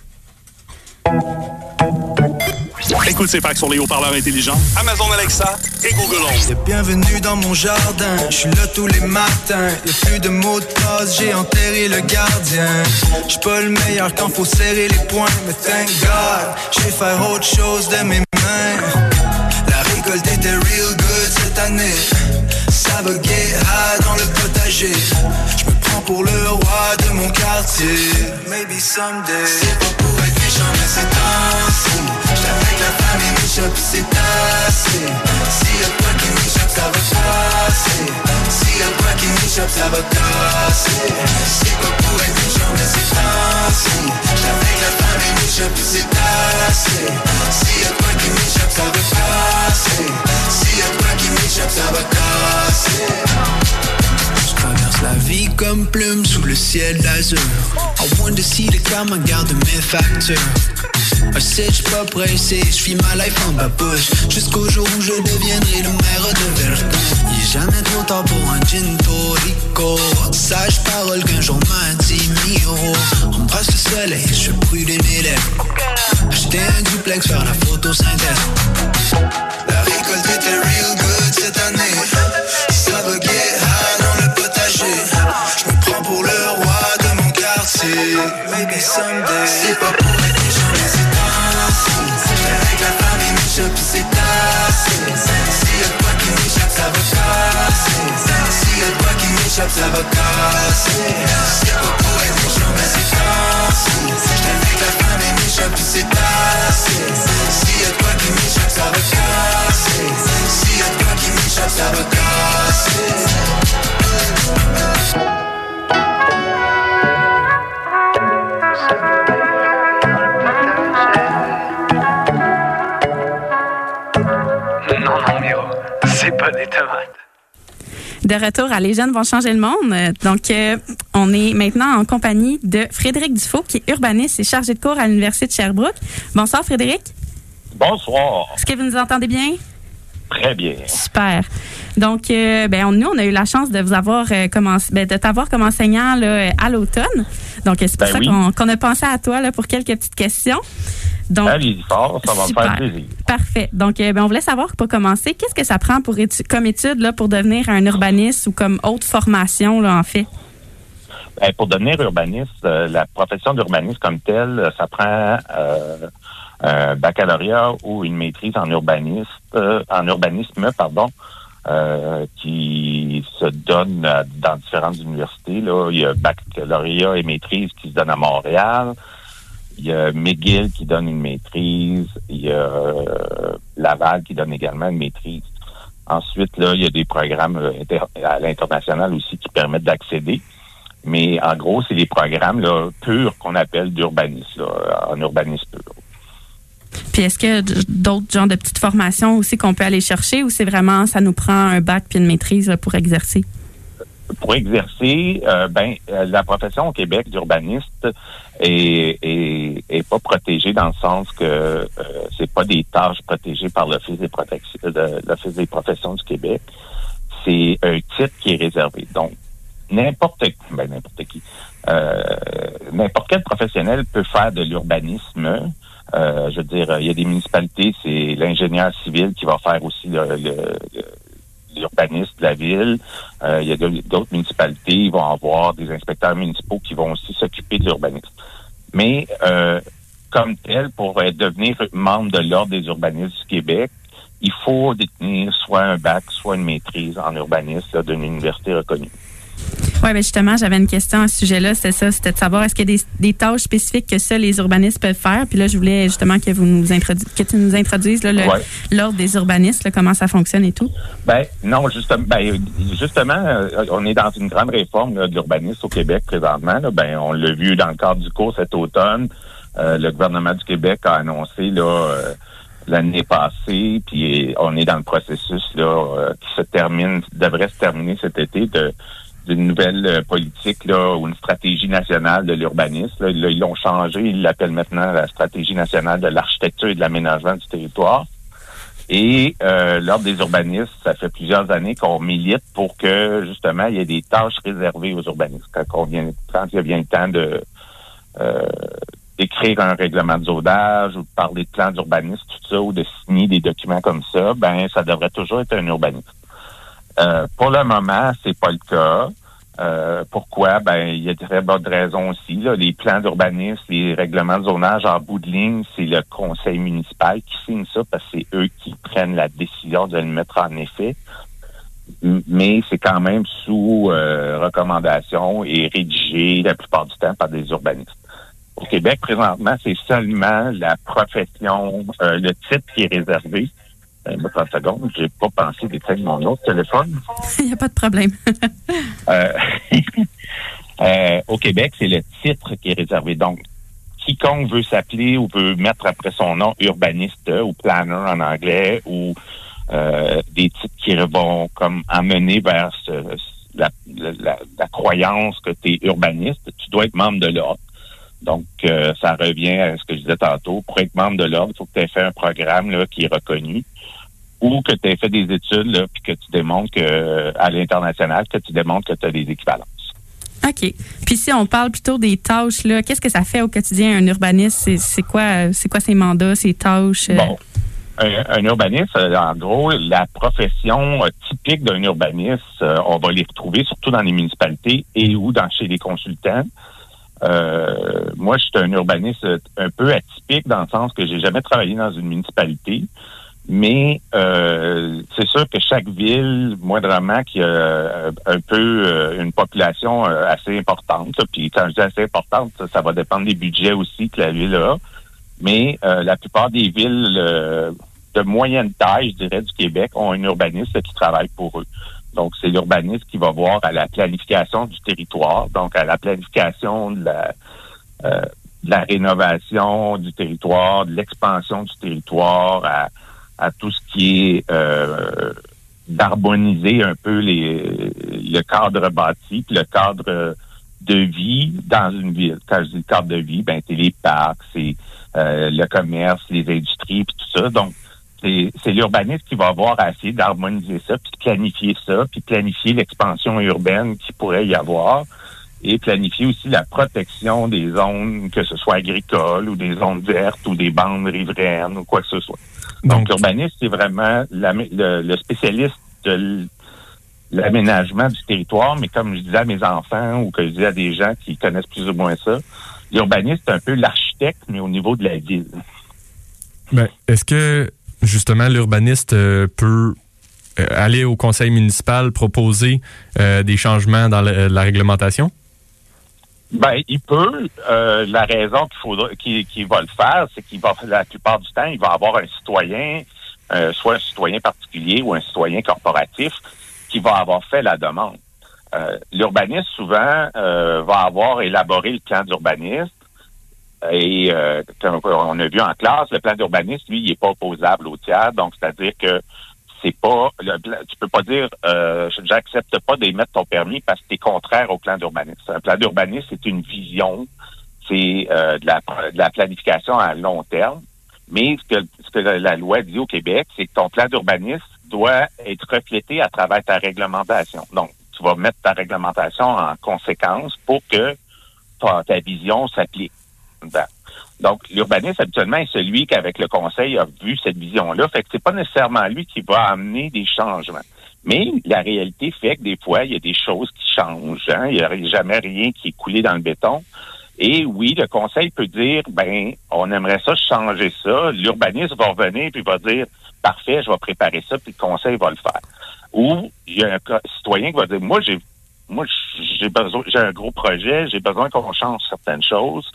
Écoute ces facs sur les haut-parleurs intelligents, Amazon Alexa et Google Home. Bienvenue dans mon jardin, je suis là tous les matins. Y'a plus de mots de passe, j'ai enterré le gardien. J'suis pas le meilleur quand faut serrer les poings, mais thank God, j'vais faire autre chose de mes mains. La récolte était real good cette année. Ça va get high dans le potager. J'me prends pour le roi de mon quartier. Maybe someday. C'est pas pour être méchant mais c'est temps-ci. J'étais avec la famille m'échappe c'est assez. S'il y a quoi qui m'échappe ça va passer. S'il y a quoi qui m'échappe ça va casser. C'est pas pour être méchant mais c'est temps-ci. J'étais avec la famille m'échappe c'est assez. S'il y a quoi qui m'échappe ça va passer. S'il y a quoi qui m'échappe ça va casser. Je traverse la vie comme plume sous le ciel d'azur. I want to see the karma, garde mes factures. I said j'suis pas pressé, j'vis ma life en babouche. Jusqu'au jour où je deviendrai le maire de Verdun. Il est jamais trop tard pour un gin tonico. Sage parole qu'un jour m'a dit Miro. Embrasse le soleil, je brûle mes lèvres. Acheter un duplex, faire la photosynthèse. La récolte était real good cette année. Ça va get high dans le potager. J'me prends pour le roi de mon quartier. Maybe someday. C'est pas pour être méchant mais c'est temps-ci. J'étais avec la famille m'échappe c'est assez. S'il y a quoi qui m'échappe ça va casser. S'il y a quoi qui m'échappe ça va casser. C'est pas pour être méchant mais c'est temps-ci. J'étais avec la famille m'échappe c'est assez. S'il y a quoi qui m'échappe ça va casser. S'il y a quoi qui m'échappe ça va casser. Non, Miro, c'est pas des tomates. De retour à Les Jeunes vont changer le monde. Donc, on est maintenant en compagnie de Frédéric Dufault, qui est urbaniste et chargé de cours à l'Université de Sherbrooke. Bonsoir, Frédéric. Bonsoir. Est-ce que vous nous entendez bien? Très bien. Super. Donc, nous, on a eu la chance de vous avoir de t'avoir comme enseignant là, à l'automne. Donc, c'est pour ça qu'on a pensé à toi là, pour quelques petites questions. Donc, allez-y fort, ça va me faire plaisir. Parfait. Donc, on voulait savoir, pour commencer, qu'est-ce que ça prend comme étude là, pour devenir un urbaniste ou comme autre formation, là, en fait? Pour devenir urbaniste, la profession d'urbaniste comme telle, ça prend un baccalauréat ou une maîtrise en urbanisme, qui se donnent dans différentes universités. Là. Il y a baccalauréat et maîtrise qui se donnent à Montréal. Il y a McGill qui donne une maîtrise. Il y a Laval qui donne également une maîtrise. Ensuite, là, il y a des programmes à l'international aussi qui permettent d'accéder. Mais en gros, c'est des programmes là, purs qu'on appelle d'urbanisme, là, en urbanisme pur. Puis est-ce qu'il y a d'autres genres de petites formations aussi qu'on peut aller chercher ou c'est vraiment, ça nous prend un bac puis une maîtrise là, pour exercer? Pour exercer, la profession au Québec d'urbaniste est pas protégée dans le sens que c'est pas des tâches protégées par l'Office des professions du Québec. C'est un titre qui est réservé. Donc, n'importe quel professionnel peut faire de l'urbanisme. Je veux dire, il y a des municipalités, c'est l'ingénieur civil qui va faire aussi l'urbaniste de la ville. Il y a d'autres municipalités, ils vont avoir des inspecteurs municipaux qui vont aussi s'occuper de l'urbanisme. Mais comme tel, pour devenir membre de l'Ordre des urbanistes du Québec, il faut détenir soit un bac, soit une maîtrise en urbanisme là, d'une université reconnue. Oui, bien justement, j'avais une question à ce sujet-là. C'était de savoir est-ce qu'il y a des tâches spécifiques que seuls les urbanistes peuvent faire. Puis là, je voulais justement que tu nous introduises là, l'ordre des urbanistes, là, comment ça fonctionne et tout. Non, justement, on est dans une grande réforme là, de l'urbanisme au Québec présentement. Là. On l'a vu dans le cadre du cours cet automne. Le gouvernement du Québec a annoncé l'année passée, puis on est dans le processus là qui devrait se terminer cet été d'une nouvelle politique là ou une stratégie nationale de l'urbanisme. Là, ils l'ont changé, ils l'appellent maintenant la stratégie nationale de l'architecture et de l'aménagement du territoire. Et l'Ordre des urbanistes, ça fait plusieurs années qu'on milite pour que justement il y ait des tâches réservées aux urbanistes. Quand il vient le temps d'écrire un règlement de zonage ou de parler de plans d'urbanisme, tout ça, ou de signer des documents comme ça, ça devrait toujours être un urbaniste. Pour le moment, c'est pas le cas. Pourquoi? Il y a de très bonnes raisons aussi. Là. Les plans d'urbanisme, les règlements de zonage, en bout de ligne, c'est le conseil municipal qui signe ça parce que c'est eux qui prennent la décision de le mettre en effet. Mais c'est quand même sous recommandation et rédigé la plupart du temps par des urbanistes. Au Québec, présentement, c'est seulement la profession, le titre qui est réservé. 30 secondes, j'ai pas pensé d'éteindre mon autre téléphone. Il n'y a pas de problème. Au Québec, c'est le titre qui est réservé. Donc, quiconque veut s'appeler ou veut mettre après son nom urbaniste ou planner en anglais ou des titres qui vont comme amener vers la croyance que tu es urbaniste, tu dois être membre de l'ordre. Donc, ça revient à ce que je disais tantôt. Pour être membre de l'ordre, il faut que tu aies fait un programme là, qui est reconnu ou que tu aies fait des études là, puis que tu démontres à l'international, que tu démontres que tu as des équivalences. OK. Puis si on parle plutôt des tâches, là, qu'est-ce que ça fait au quotidien un urbaniste? C'est quoi ses mandats, ses tâches? Bon. Un urbaniste, en gros, la profession typique d'un urbaniste, on va les retrouver surtout dans les municipalités et ou chez les consultants. Moi, je suis un urbaniste un peu atypique dans le sens que j'ai jamais travaillé dans une municipalité, mais c'est sûr que chaque ville, moindrement, qui a un peu une population assez importante, puis quand je dis assez importante, ça va dépendre des budgets aussi que la ville a, mais la plupart des villes de moyenne taille, je dirais, du Québec ont un urbaniste qui travaille pour eux. Donc, c'est l'urbaniste qui va voir à la planification du territoire, donc à la planification de la rénovation du territoire, de l'expansion du territoire, à tout ce qui est d'harmoniser un peu le cadre bâti, puis le cadre de vie dans une ville. Quand je dis le cadre de vie, c'est les parcs, c'est le commerce, les industries, puis tout ça. Donc, c'est l'urbaniste qui va avoir à essayer d'harmoniser ça, puis de planifier ça, puis planifier l'expansion urbaine qu'il pourrait y avoir, et planifier aussi la protection des zones, que ce soit agricoles ou des zones vertes ou des bandes riveraines ou quoi que ce soit. Donc l'urbaniste, c'est vraiment le spécialiste de l'aménagement du territoire, mais comme je disais à mes enfants ou que je disais à des gens qui connaissent plus ou moins ça, l'urbaniste, c'est un peu l'architecte, mais au niveau de la ville. Est-ce que justement, l'urbaniste peut aller au conseil municipal proposer des changements dans la réglementation? Ben, il peut. La raison qu'il va le faire, c'est qu'il va, la plupart du temps, il va avoir un citoyen, soit un citoyen particulier ou un citoyen corporatif, qui va avoir fait la demande. L'urbaniste, souvent, va avoir élaboré le plan d'urbanisme. Et comme on a vu en classe, le plan d'urbanisme, lui, il n'est pas opposable au tiers. Donc, c'est-à-dire que c'est pas, tu peux pas dire, j'accepte pas d'émettre ton permis parce que t'es contraire au plan d'urbanisme. Un plan d'urbanisme, c'est une vision, c'est de la planification à long terme. Mais ce que la loi dit au Québec, c'est que ton plan d'urbanisme doit être reflété à travers ta réglementation. Donc, tu vas mettre ta réglementation en conséquence pour que ta vision s'applique. Donc, l'urbaniste, habituellement, est celui qui, avec le conseil, a vu cette vision-là. Fait que c'est pas nécessairement lui qui va amener des changements. Mais la réalité fait que des fois, il y a des choses qui changent. Hein? Il n'y a jamais rien qui est coulé dans le béton. Et oui, le conseil peut dire, on aimerait ça changer ça. L'urbaniste va revenir puis va dire, parfait, je vais préparer ça, puis le conseil va le faire. Ou il y a un citoyen qui va dire, moi, j'ai un gros projet, j'ai besoin qu'on change certaines choses.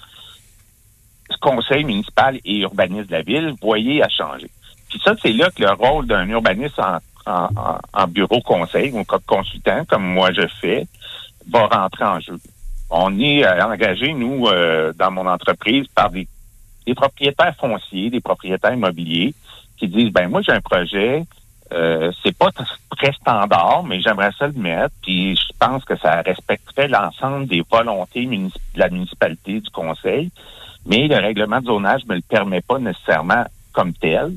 Conseil municipal et urbaniste de la ville, voyez à changer. Puis ça, c'est là que le rôle d'un urbaniste en bureau conseil ou comme consultant, comme moi je fais, va rentrer en jeu. On est engagé, nous, dans mon entreprise, par des propriétaires fonciers, des propriétaires immobiliers qui disent, moi j'ai un projet, c'est pas très standard, mais j'aimerais ça le mettre, puis je pense que ça respecterait l'ensemble des volontés de la municipalité, du conseil. Mais le règlement de zonage ne me le permet pas nécessairement comme tel.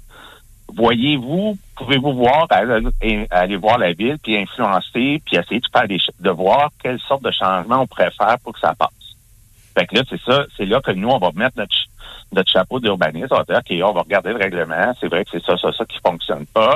Pouvez-vous voir, aller voir la ville, puis influencer, puis essayer de voir quelle sorte de changement on pourrait faire pour que ça passe. Fait que là, c'est là que nous, on va mettre notre chapeau d'urbaniste. On va dire, OK, on va regarder le règlement, c'est vrai que c'est ça qui fonctionne pas.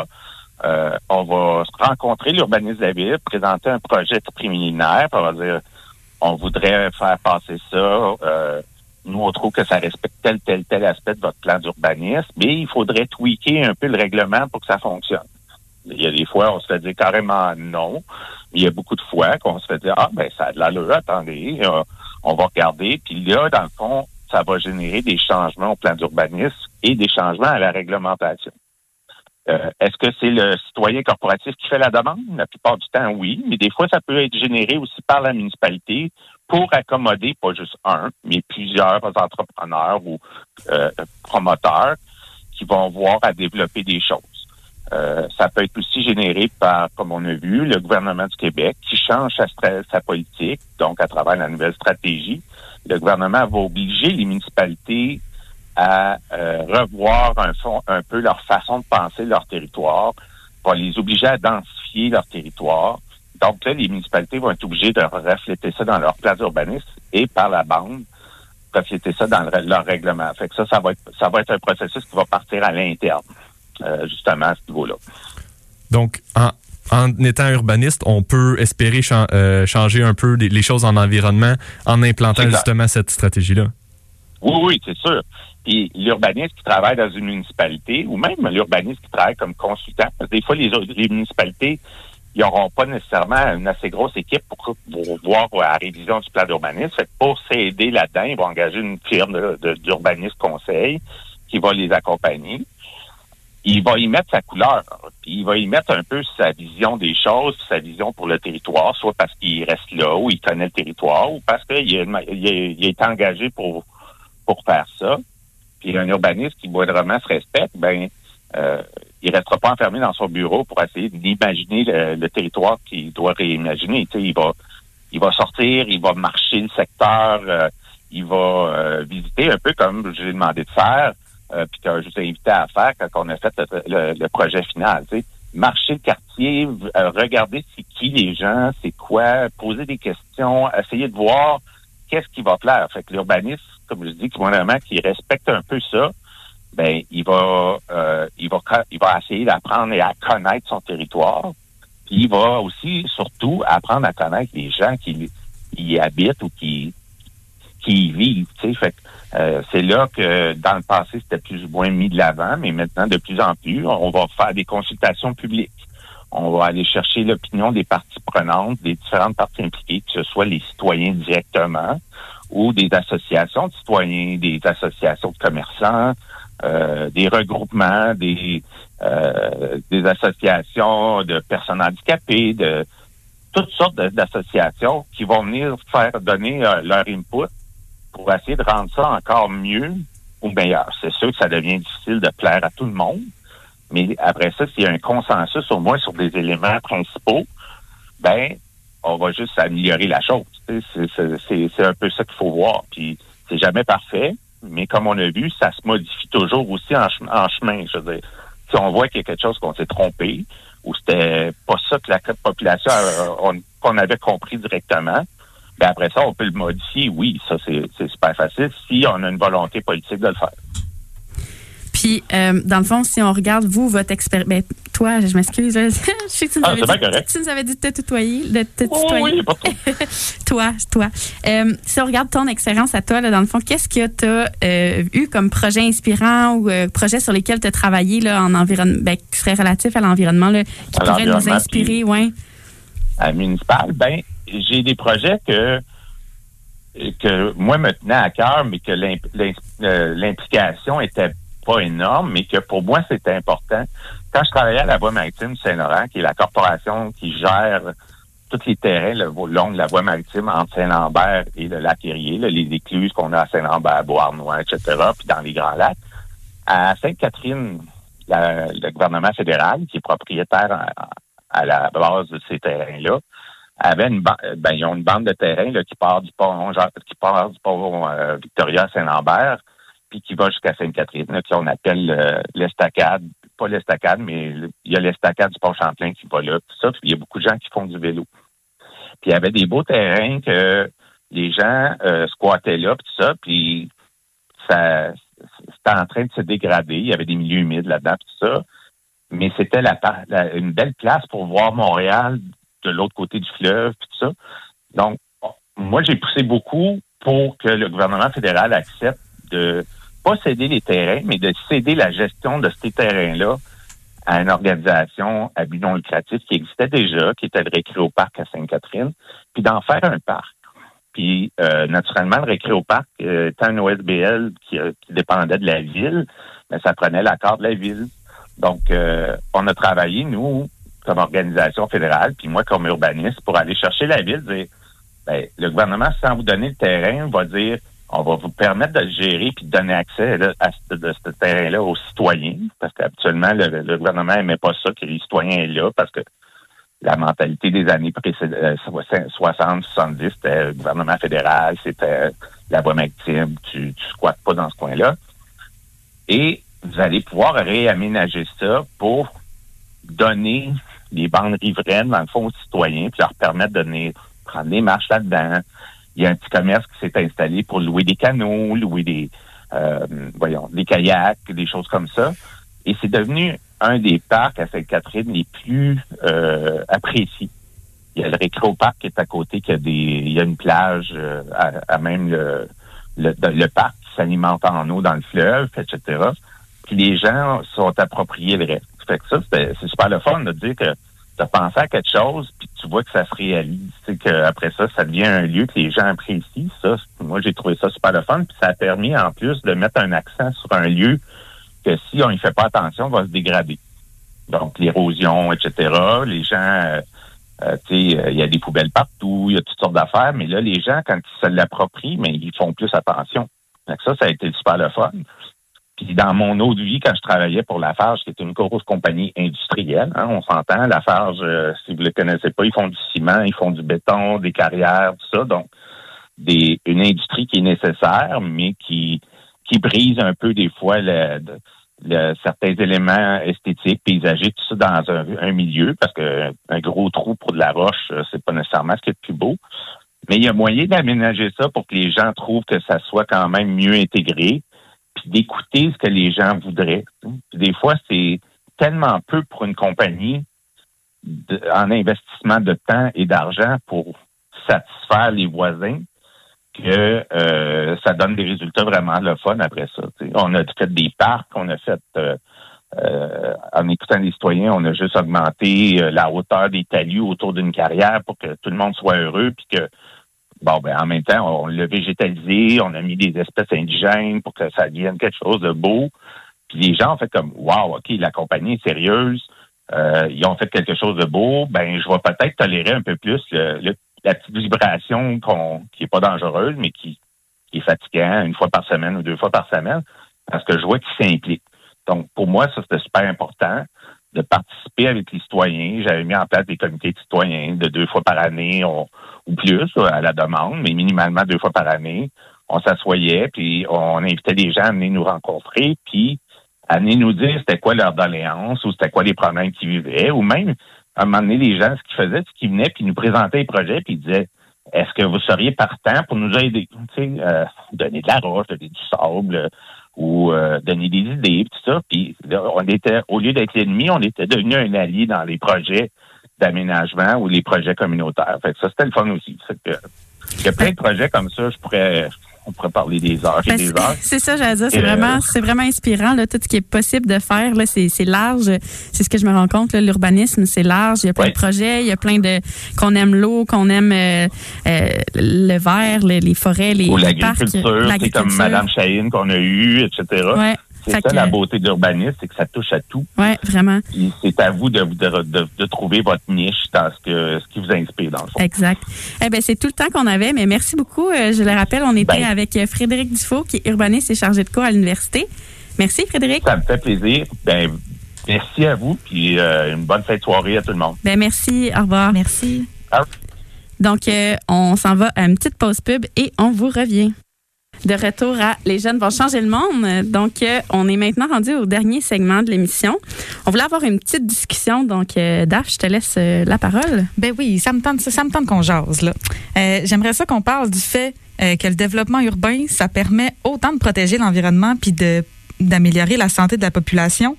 On va rencontrer l'urbaniste de la ville, présenter un projet préliminaire, puis on va dire, on voudrait faire passer ça, nous, on trouve que ça respecte tel aspect de votre plan d'urbanisme, mais il faudrait tweaker un peu le règlement pour que ça fonctionne. Il y a des fois, on se fait dire carrément non. Il y a beaucoup de fois qu'on se fait dire, ça a de l'allure, attendez, on va regarder. Puis là, dans le fond, ça va générer des changements au plan d'urbanisme et des changements à la réglementation. Est-ce que c'est le citoyen corporatif qui fait la demande? La plupart du temps, oui. Mais des fois, ça peut être généré aussi par la municipalité pour accommoder pas juste un, mais plusieurs entrepreneurs ou promoteurs qui vont voir à développer des choses. Ça peut être aussi généré par, comme on a vu, le gouvernement du Québec qui change sa politique, donc à travers la nouvelle stratégie. Le gouvernement va obliger les municipalités à revoir un peu leur façon de penser leur territoire, va les obliger à densifier leur territoire. Donc là, les municipalités vont être obligées de refléter ça dans leur plan d'urbanisme et par la bande, refléter ça dans leur règlement. Fait que ça va être un processus qui va partir à l'interne, justement à ce niveau-là. Donc, en étant urbaniste, on peut espérer changer un peu les choses en environnement en implantant justement cette stratégie-là. Oui, c'est sûr. Puis l'urbaniste qui travaille dans une municipalité, ou même l'urbaniste qui travaille comme consultant, parce que des fois, les municipalités, ils n'auront pas nécessairement une assez grosse équipe pour voir la révision du plan d'urbanisme. Fait que pour s'aider là-dedans, ils vont engager une firme d'urbanisme conseil qui va les accompagner. Il va y mettre sa couleur, puis il va y mettre un peu sa vision des choses, sa vision pour le territoire, soit parce qu'il reste là, ou il connaît le territoire, ou parce qu'il est engagé pour faire ça. Puis un urbaniste qui vraiment se respecte, il restera pas enfermé dans son bureau pour essayer d'imaginer le territoire qu'il doit réimaginer. Tu sais, il va sortir, il va marcher le secteur, il va visiter un peu comme j'ai demandé de faire, puis que je vous ai invité à faire quand on a fait le projet final. Tu sais, marcher le quartier, regarder c'est qui les gens, c'est quoi, poser des questions, essayer de voir qu'est-ce qui va plaire. Fait que l'urbaniste, comme je dis, qui respecte un peu ça, il va essayer d'apprendre et à connaître son territoire. Puis il va aussi, surtout, apprendre à connaître les gens qui y habitent ou qui y vivent. Tu sais, fait que c'est là que dans le passé, c'était plus ou moins mis de l'avant, mais maintenant, de plus en plus, on va faire des consultations publiques. On va aller chercher l'opinion des parties prenantes, des différentes parties impliquées, que ce soit les citoyens directement ou des associations de citoyens, des associations de commerçants, des regroupements, des associations de personnes handicapées, de toutes sortes d'associations qui vont venir faire donner leur input pour essayer de rendre ça encore mieux ou meilleur. C'est sûr que ça devient difficile de plaire à tout le monde, mais après ça, s'il y a un consensus au moins sur des éléments principaux, ben on va juste améliorer la chose. C'est un peu ça qu'il faut voir. Puis c'est jamais parfait, mais comme on a vu, ça se modifie toujours aussi en chemin. Je veux dire, si on voit qu'il y a quelque chose qu'on s'est trompé, ou c'était pas ça que la population qu'on avait compris directement, ben après ça, on peut le modifier. Oui, ça c'est super facile si on a une volonté politique de le faire. Puis, dans le fond, si on regarde, vous, votre expérience... Ben, toi, je m'excuse. Je sais que tu nous avais dit de te tutoyer. Oui, pas trop. toi. Si on regarde ton expérience à toi, là, dans le fond, qu'est-ce que tu as eu comme projet inspirant ou projet sur lesquels tu as travaillé là, en environnement, qui serait relatif à l'environnement, là, qui pourrait nous inspirer? Ouais. À municipal, j'ai des projets que moi me tenait à cœur, mais que l'implication était pas énorme, mais que pour moi, c'était important. Quand je travaillais à la Voie maritime du Saint-Laurent, qui est la corporation qui gère tous les terrains le long de la Voie maritime entre Saint-Lambert et le lac Erie, les écluses qu'on a à Saint-Lambert, Beauharnois, etc., puis dans les Grands Lacs, à Sainte-Catherine, le gouvernement fédéral, qui est propriétaire à la base de ces terrains-là, avait ils ont une bande de terrain là, qui part du pont Victoria à Saint-Lambert, puis qui va jusqu'à Sainte-Catherine, là, qu'on appelle l'estacade. Pas l'estacade, mais il y a l'estacade du pont Champlain qui va là, tout ça, puis il y a beaucoup de gens qui font du vélo. Puis il y avait des beaux terrains que les gens squattaient là, puis tout ça, puis ça c'était en train de se dégrader. Il y avait des milieux humides là-dedans, tout ça. Mais c'était une belle place pour voir Montréal de l'autre côté du fleuve, puis tout ça. Donc, moi, j'ai poussé beaucoup pour que le gouvernement fédéral accepte de pas céder les terrains, mais de céder la gestion de ces terrains-là à une organisation à but non lucratif qui existait déjà, qui était le Récréoparc à Sainte-Catherine, puis d'en faire un parc. Puis, naturellement, le Récréoparc, étant un OSBL qui dépendait de la ville, mais ça prenait l'accord de la ville. Donc, on a travaillé, nous, comme organisation fédérale, puis moi, comme urbaniste, pour aller chercher la ville, dire, le gouvernement, sans vous donner le terrain, va dire, on va vous permettre de le gérer puis de donner accès à ce terrain-là aux citoyens, parce qu'habituellement, le gouvernement n'aimait pas ça, que les citoyens aient là, parce que la mentalité des années précédentes, 60, 70, c'était le gouvernement fédéral, c'était la voie maritime, tu squattes pas dans ce coin-là. Et vous allez pouvoir réaménager ça pour donner les bandes riveraines, dans le fond, aux citoyens, puis leur permettre de venir prendre des marches là-dedans. Il y a un petit commerce qui s'est installé pour louer des canots, louer des kayaks, des choses comme ça. Et c'est devenu un des parcs à Sainte-Catherine les plus appréciés. Il y a le Récréoparc qui est à côté, il y a une plage à même le parc qui s'alimente en eau dans le fleuve, etc. Puis les gens sont appropriés le reste. Fait que ça, c'est super le fun de dire que tu as pensé à quelque chose, puis tu vois que ça se réalise. C'est qu'après ça devient un lieu que les gens apprécient. Ça, moi, j'ai trouvé ça super le fun. Puis ça a permis, en plus, de mettre un accent sur un lieu que si on y fait pas attention, va se dégrader. Donc, l'érosion, etc. Les gens, il y a des poubelles partout, il y a toutes sortes d'affaires, mais là, les gens, quand ils se l'approprient, mais ils font plus attention. Donc ça a été super le fun. Puis dans mon autre vie, quand je travaillais pour Lafarge, qui est une grosse compagnie industrielle, on s'entend, Lafarge, si vous ne le connaissez pas, ils font du ciment, ils font du béton, des carrières, tout ça. Donc, une industrie qui est nécessaire, mais qui brise un peu des fois certains éléments esthétiques, paysagers, tout ça dans un milieu, parce que un gros trou pour de la roche, c'est pas nécessairement ce qui est le plus beau. Mais il y a moyen d'aménager ça pour que les gens trouvent que ça soit quand même mieux intégré, puis d'écouter ce que les gens voudraient. Puis des fois, c'est tellement peu pour une compagnie en investissement de temps et d'argent pour satisfaire les voisins que ça donne des résultats vraiment le fun après ça. T'sais. On a fait des parcs, on a fait en écoutant les citoyens, on a juste augmenté la hauteur des talus autour d'une carrière pour que tout le monde soit heureux, puis que en même temps, on l'a végétalisé, on a mis des espèces indigènes pour que ça devienne quelque chose de beau. Puis les gens ont fait comme, wow, OK, la compagnie est sérieuse, ils ont fait quelque chose de beau, je vais peut-être tolérer un peu plus la petite vibration qui est pas dangereuse, mais qui est fatigant 1 fois par semaine ou 2 fois par semaine, parce que je vois qu'ils s'impliquent. Donc, pour moi, ça, c'était super important de participer avec les citoyens. J'avais mis en place des comités de citoyens de 2 fois par année ou plus, à la demande, mais minimalement 2 fois par année. On s'assoyait, puis on invitait les gens à venir nous rencontrer, puis à venir nous dire c'était quoi leur doléance ou c'était quoi les problèmes qu'ils vivaient, ou même, à un moment donné, les gens, ce qu'ils faisaient, c'est qu'ils venaient puis nous présentaient les projets, puis ils disaient est-ce que vous seriez partant pour nous aider? Donner de la roche, donner du sable, ou donner des idées, tout ça. Puis on était, au lieu d'être l'ennemi, on était devenu un allié dans les projets d'aménagement ou les projets communautaires. Fait que ça, c'était le fun aussi. Il y a plein de projets comme ça, on pourrait parler des heures et des heures. C'est ça, j'allais dire. C'est vraiment inspirant, là, tout ce qui est possible de faire. Là, c'est large. C'est ce que je me rends compte. Là, l'urbanisme, c'est large. Il y a plein de projets. Il y a plein de... Qu'on aime l'eau, qu'on aime le verre, les forêts, les parcs. L'agriculture, c'est comme Mme Chahine qu'on a eu, etc. Ouais. C'est ça, la beauté de l'urbanisme, c'est que ça touche à tout. Oui, vraiment. Et c'est à vous de trouver votre niche dans ce qui vous inspire, dans le fond. Exact. C'est tout le temps qu'on avait, mais merci beaucoup. Je le rappelle, on était avec Frédéric Dufault, qui est urbaniste et chargé de cours à l'université. Merci, Frédéric. Ça me fait plaisir. Merci à vous, puis une bonne fin de soirée à tout le monde. Merci, au revoir. Merci. Donc, on s'en va à une petite pause pub et on vous revient. De retour à Les jeunes vont changer le monde. Donc, on est maintenant rendu au dernier segment de l'émission. On voulait avoir une petite discussion. Donc, Daph, je te laisse la parole. Ben oui, ça me tente qu'on jase, là. J'aimerais ça qu'on parle du fait que le développement urbain, ça permet autant de protéger l'environnement puis d'améliorer la santé de la population.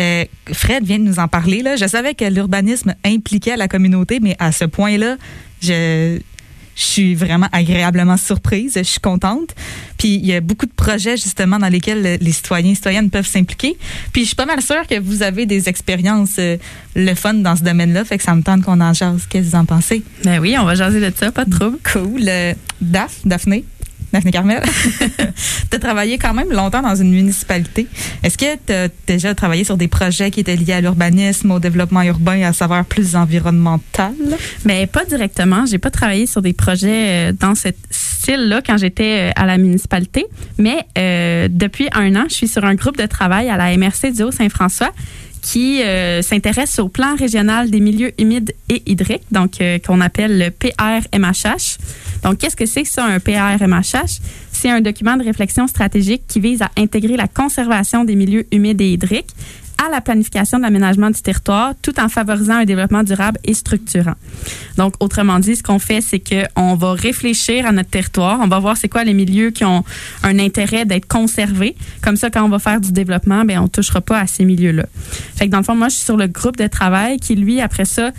Fred vient de nous en parler, là. Je savais que l'urbanisme impliquait la communauté, mais à ce point-là, je suis vraiment agréablement surprise. Je suis contente. Puis, il y a beaucoup de projets, justement, dans lesquels les citoyens et citoyennes peuvent s'impliquer. Puis, je suis pas mal sûre que vous avez des expériences le fun dans ce domaine-là. Fait que ça me tente qu'on en jase. Qu'est-ce que vous en pensez? Ben oui, on va jaser de ça. Pas de trouble. Cool. Daphné Carmel, tu as travaillé quand même longtemps dans une municipalité. Est-ce que tu as déjà travaillé sur des projets qui étaient liés à l'urbanisme, au développement urbain, à savoir plus environnemental? Mais pas directement. J'ai pas travaillé sur des projets dans ce style-là quand j'étais à la municipalité. Mais depuis 1 an, je suis sur un groupe de travail à la MRC du Haut-Saint-François qui s'intéresse au plan régional des milieux humides et hydriques, donc qu'on appelle le PRMHH. Donc, qu'est-ce que c'est ça, un PRMHH? C'est un document de réflexion stratégique qui vise à intégrer la conservation des milieux humides et hydriques à la planification de l'aménagement du territoire, tout en favorisant un développement durable et structurant. Donc, autrement dit, ce qu'on fait, c'est qu'on va réfléchir à notre territoire. On va voir c'est quoi les milieux qui ont un intérêt d'être conservés. Comme ça, quand on va faire du développement, on ne touchera pas à ces milieux-là. Fait que dans le fond, moi, je suis sur le groupe de travail qui, lui, après ça,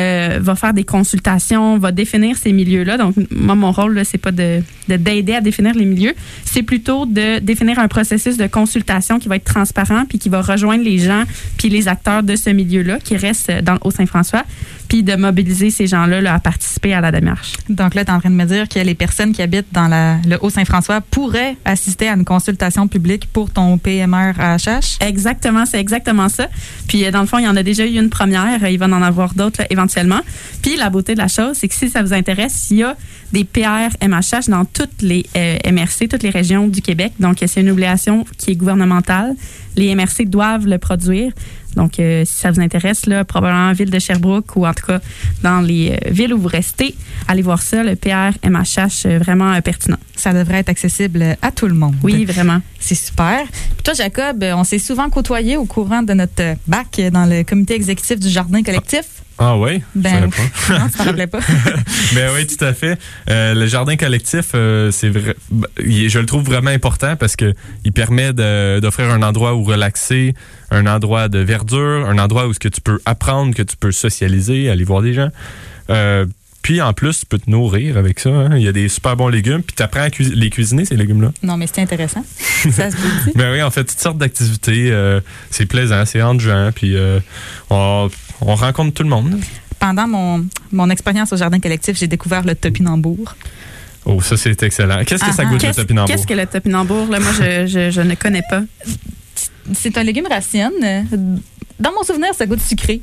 va faire des consultations, va définir ces milieux-là. Donc, moi, mon rôle, là, c'est pas d'aider à définir les milieux, c'est plutôt de définir un processus de consultation qui va être transparent puis qui va rejoindre les gens puis les acteurs de ce milieu-là qui restent dans le Haut-Saint-François, puis de mobiliser ces gens-là là, à participer à la démarche. Donc là, tu es en train de me dire que les personnes qui habitent dans le Haut-Saint-François pourraient assister à une consultation publique pour ton PMRHH? Exactement, c'est exactement ça. Puis, dans le fond, il y en a déjà eu une première. Il va en avoir d'autres là, éventuellement. Puis, la beauté de la chose, c'est que si ça vous intéresse, il y a des PRMHH dans toutes les MRC, toutes les régions du Québec. Donc, c'est une obligation qui est gouvernementale. Les MRC doivent le produire. Donc, si ça vous intéresse, là, probablement en ville de Sherbrooke ou en tout cas dans les villes où vous restez, allez voir ça, le PRMHH, vraiment pertinent. Ça devrait être accessible à tout le monde. Oui, vraiment. C'est super. Puis toi, Jacob, on s'est souvent côtoyés au courant de notre bac dans le comité exécutif du Jardin collectif. Ah oui? Non, tu t'en rappelais pas. Ben oui, tout à fait. Le jardin collectif, c'est vrai, je le trouve vraiment important parce que il permet d'offrir un endroit où relaxer, un endroit de verdure, un endroit où ce que tu peux apprendre, que tu peux socialiser, aller voir des gens. Puis en plus, tu peux te nourrir avec ça. Hein. Il y a des super bons légumes. Puis tu apprends à les cuisiner, ces légumes-là. Non, mais c'est intéressant. Ça se peut dire. Ben oui, on fait toutes sortes d'activités. C'est plaisant, c'est engageant. Puis on rencontre tout le monde. Pendant mon expérience au jardin collectif, j'ai découvert le topinambour. Oh, ça, c'est excellent. Qu'est-ce que ça goûte, le topinambour? Qu'est-ce que le topinambour? Là, moi, je ne connais pas. C'est un légume racine. Dans mon souvenir, ça goûte sucré.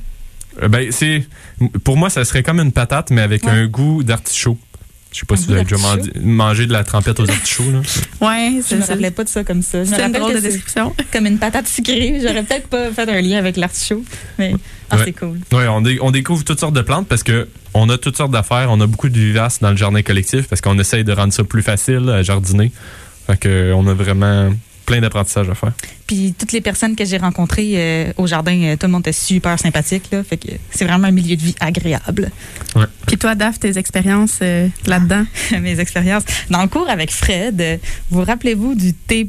Pour moi, ça serait comme une patate, mais avec un goût d'artichaut. Je sais pas si vous avez déjà mangé de la trempette aux artichauts. Là. Oui, je me rappelais pas de ça comme ça. C'est une drôle de description. Comme une patate sucrée. J'aurais peut-être pas fait un lien avec l'artichaut, mais c'est cool. Oui, on découvre toutes sortes de plantes parce que on a toutes sortes d'affaires. On a beaucoup de vivaces dans le jardin collectif parce qu'on essaye de rendre ça plus facile à jardiner. Fait que on a vraiment plein d'apprentissages à faire. Puis toutes les personnes que j'ai rencontrées au jardin, tout le monde était super sympathique. Là, fait que c'est vraiment un milieu de vie agréable. Ouais. Puis toi, Daph, tes expériences là-dedans? Mes expériences. Dans le cours avec Fred, vous rappelez-vous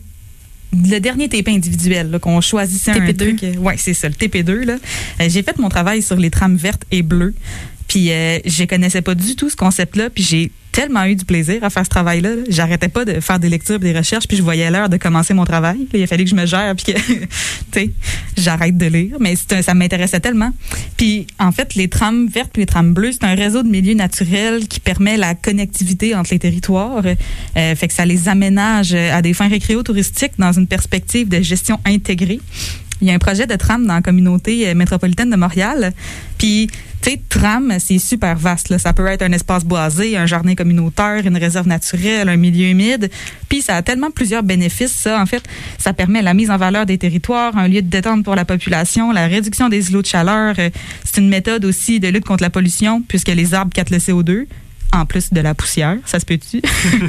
le dernier TP individuel là, qu'on choisissait TP2. Un truc. Oui, c'est ça, le TP2. Là. J'ai fait mon travail sur les trames vertes et bleues. Puis je connaissais pas du tout ce concept-là. Puis j'ai tellement eu du plaisir à faire ce travail-là. Là. J'arrêtais pas de faire des lectures et des recherches. Puis je voyais l'heure de commencer mon travail. Là, il a fallu que je me gère puis que j'arrête de lire. Mais ça m'intéressait tellement. Puis en fait, les trames vertes et les trames bleues, c'est un réseau de milieux naturels qui permet la connectivité entre les territoires. Fait que ça les aménage à des fins récréo-touristiques dans une perspective de gestion intégrée. Il y a un projet de tram dans la communauté métropolitaine de Montréal. Puis, tu sais, tram, c'est super vaste. Là. Ça peut être un espace boisé, un jardin communautaire, une réserve naturelle, un milieu humide. Puis, ça a tellement plusieurs bénéfices, ça. En fait, ça permet la mise en valeur des territoires, un lieu de détente pour la population, la réduction des îlots de chaleur. C'est une méthode aussi de lutte contre la pollution, puisque les arbres captent le CO2. En plus de la poussière, ça se peut-tu?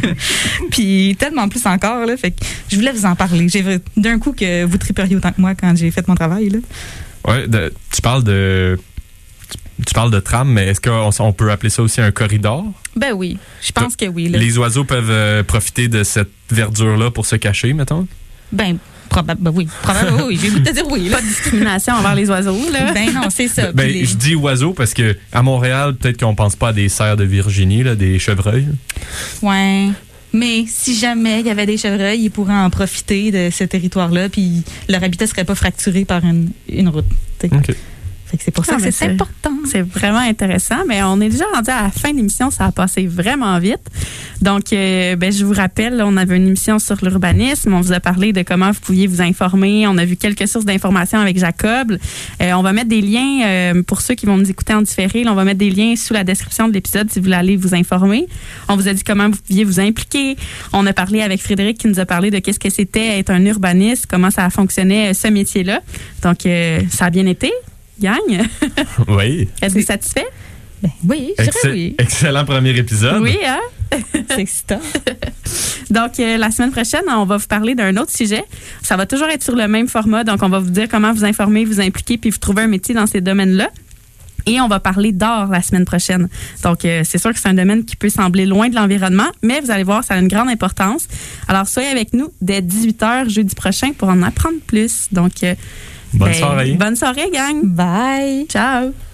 Puis tellement plus encore, là. Fait que je voulais vous en parler. J'ai d'un coup que vous triperiez autant que moi quand j'ai fait mon travail, là. Ouais, tu parles de tram, mais est-ce qu'on peut appeler ça aussi un corridor? Ben oui, je pense que oui. Là. Les oiseaux peuvent profiter de cette verdure-là pour se cacher, mettons? Probablement, oui. J'ai goût de te dire oui. Là. Pas de discrimination envers les oiseaux, là. Ben non, c'est ça. Je dis oiseaux parce que à Montréal, peut-être qu'on pense pas à des cerfs de Virginie, là, des chevreuils. Ouais. Mais si jamais il y avait des chevreuils, ils pourraient en profiter de ce territoire-là, puis leur habitat serait pas fracturé par une route. T'sais. OK. Fait que c'est pour ça que c'est important. C'est vraiment intéressant. Mais on est déjà rendu à la fin de l'émission. Ça a passé vraiment vite. Donc, je vous rappelle, on avait une émission sur l'urbanisme. On vous a parlé de comment vous pouviez vous informer. On a vu quelques sources d'informations avec Jacob. On va mettre des liens pour ceux qui vont nous écouter en différé. Là, on va mettre des liens sous la description de l'épisode si vous voulez aller vous informer. On vous a dit comment vous pouviez vous impliquer. On a parlé avec Frédéric qui nous a parlé de qu'est-ce que c'était être un urbaniste, comment ça fonctionnait ce métier-là. Donc, ça a bien été. Gang? Oui. Êtes-vous satisfait? Ben oui, je dirais oui. Excellent premier épisode. Oui, hein? C'est excitant. Donc, la semaine prochaine, on va vous parler d'un autre sujet. Ça va toujours être sur le même format. Donc, on va vous dire comment vous informer, vous impliquer, puis vous trouver un métier dans ces domaines-là. Et on va parler d'art la semaine prochaine. Donc, c'est sûr que c'est un domaine qui peut sembler loin de l'environnement, mais vous allez voir, ça a une grande importance. Alors, soyez avec nous dès 18h jeudi prochain pour en apprendre plus. Donc, bonne soirée. Bonne soirée, gang. Bye. Ciao.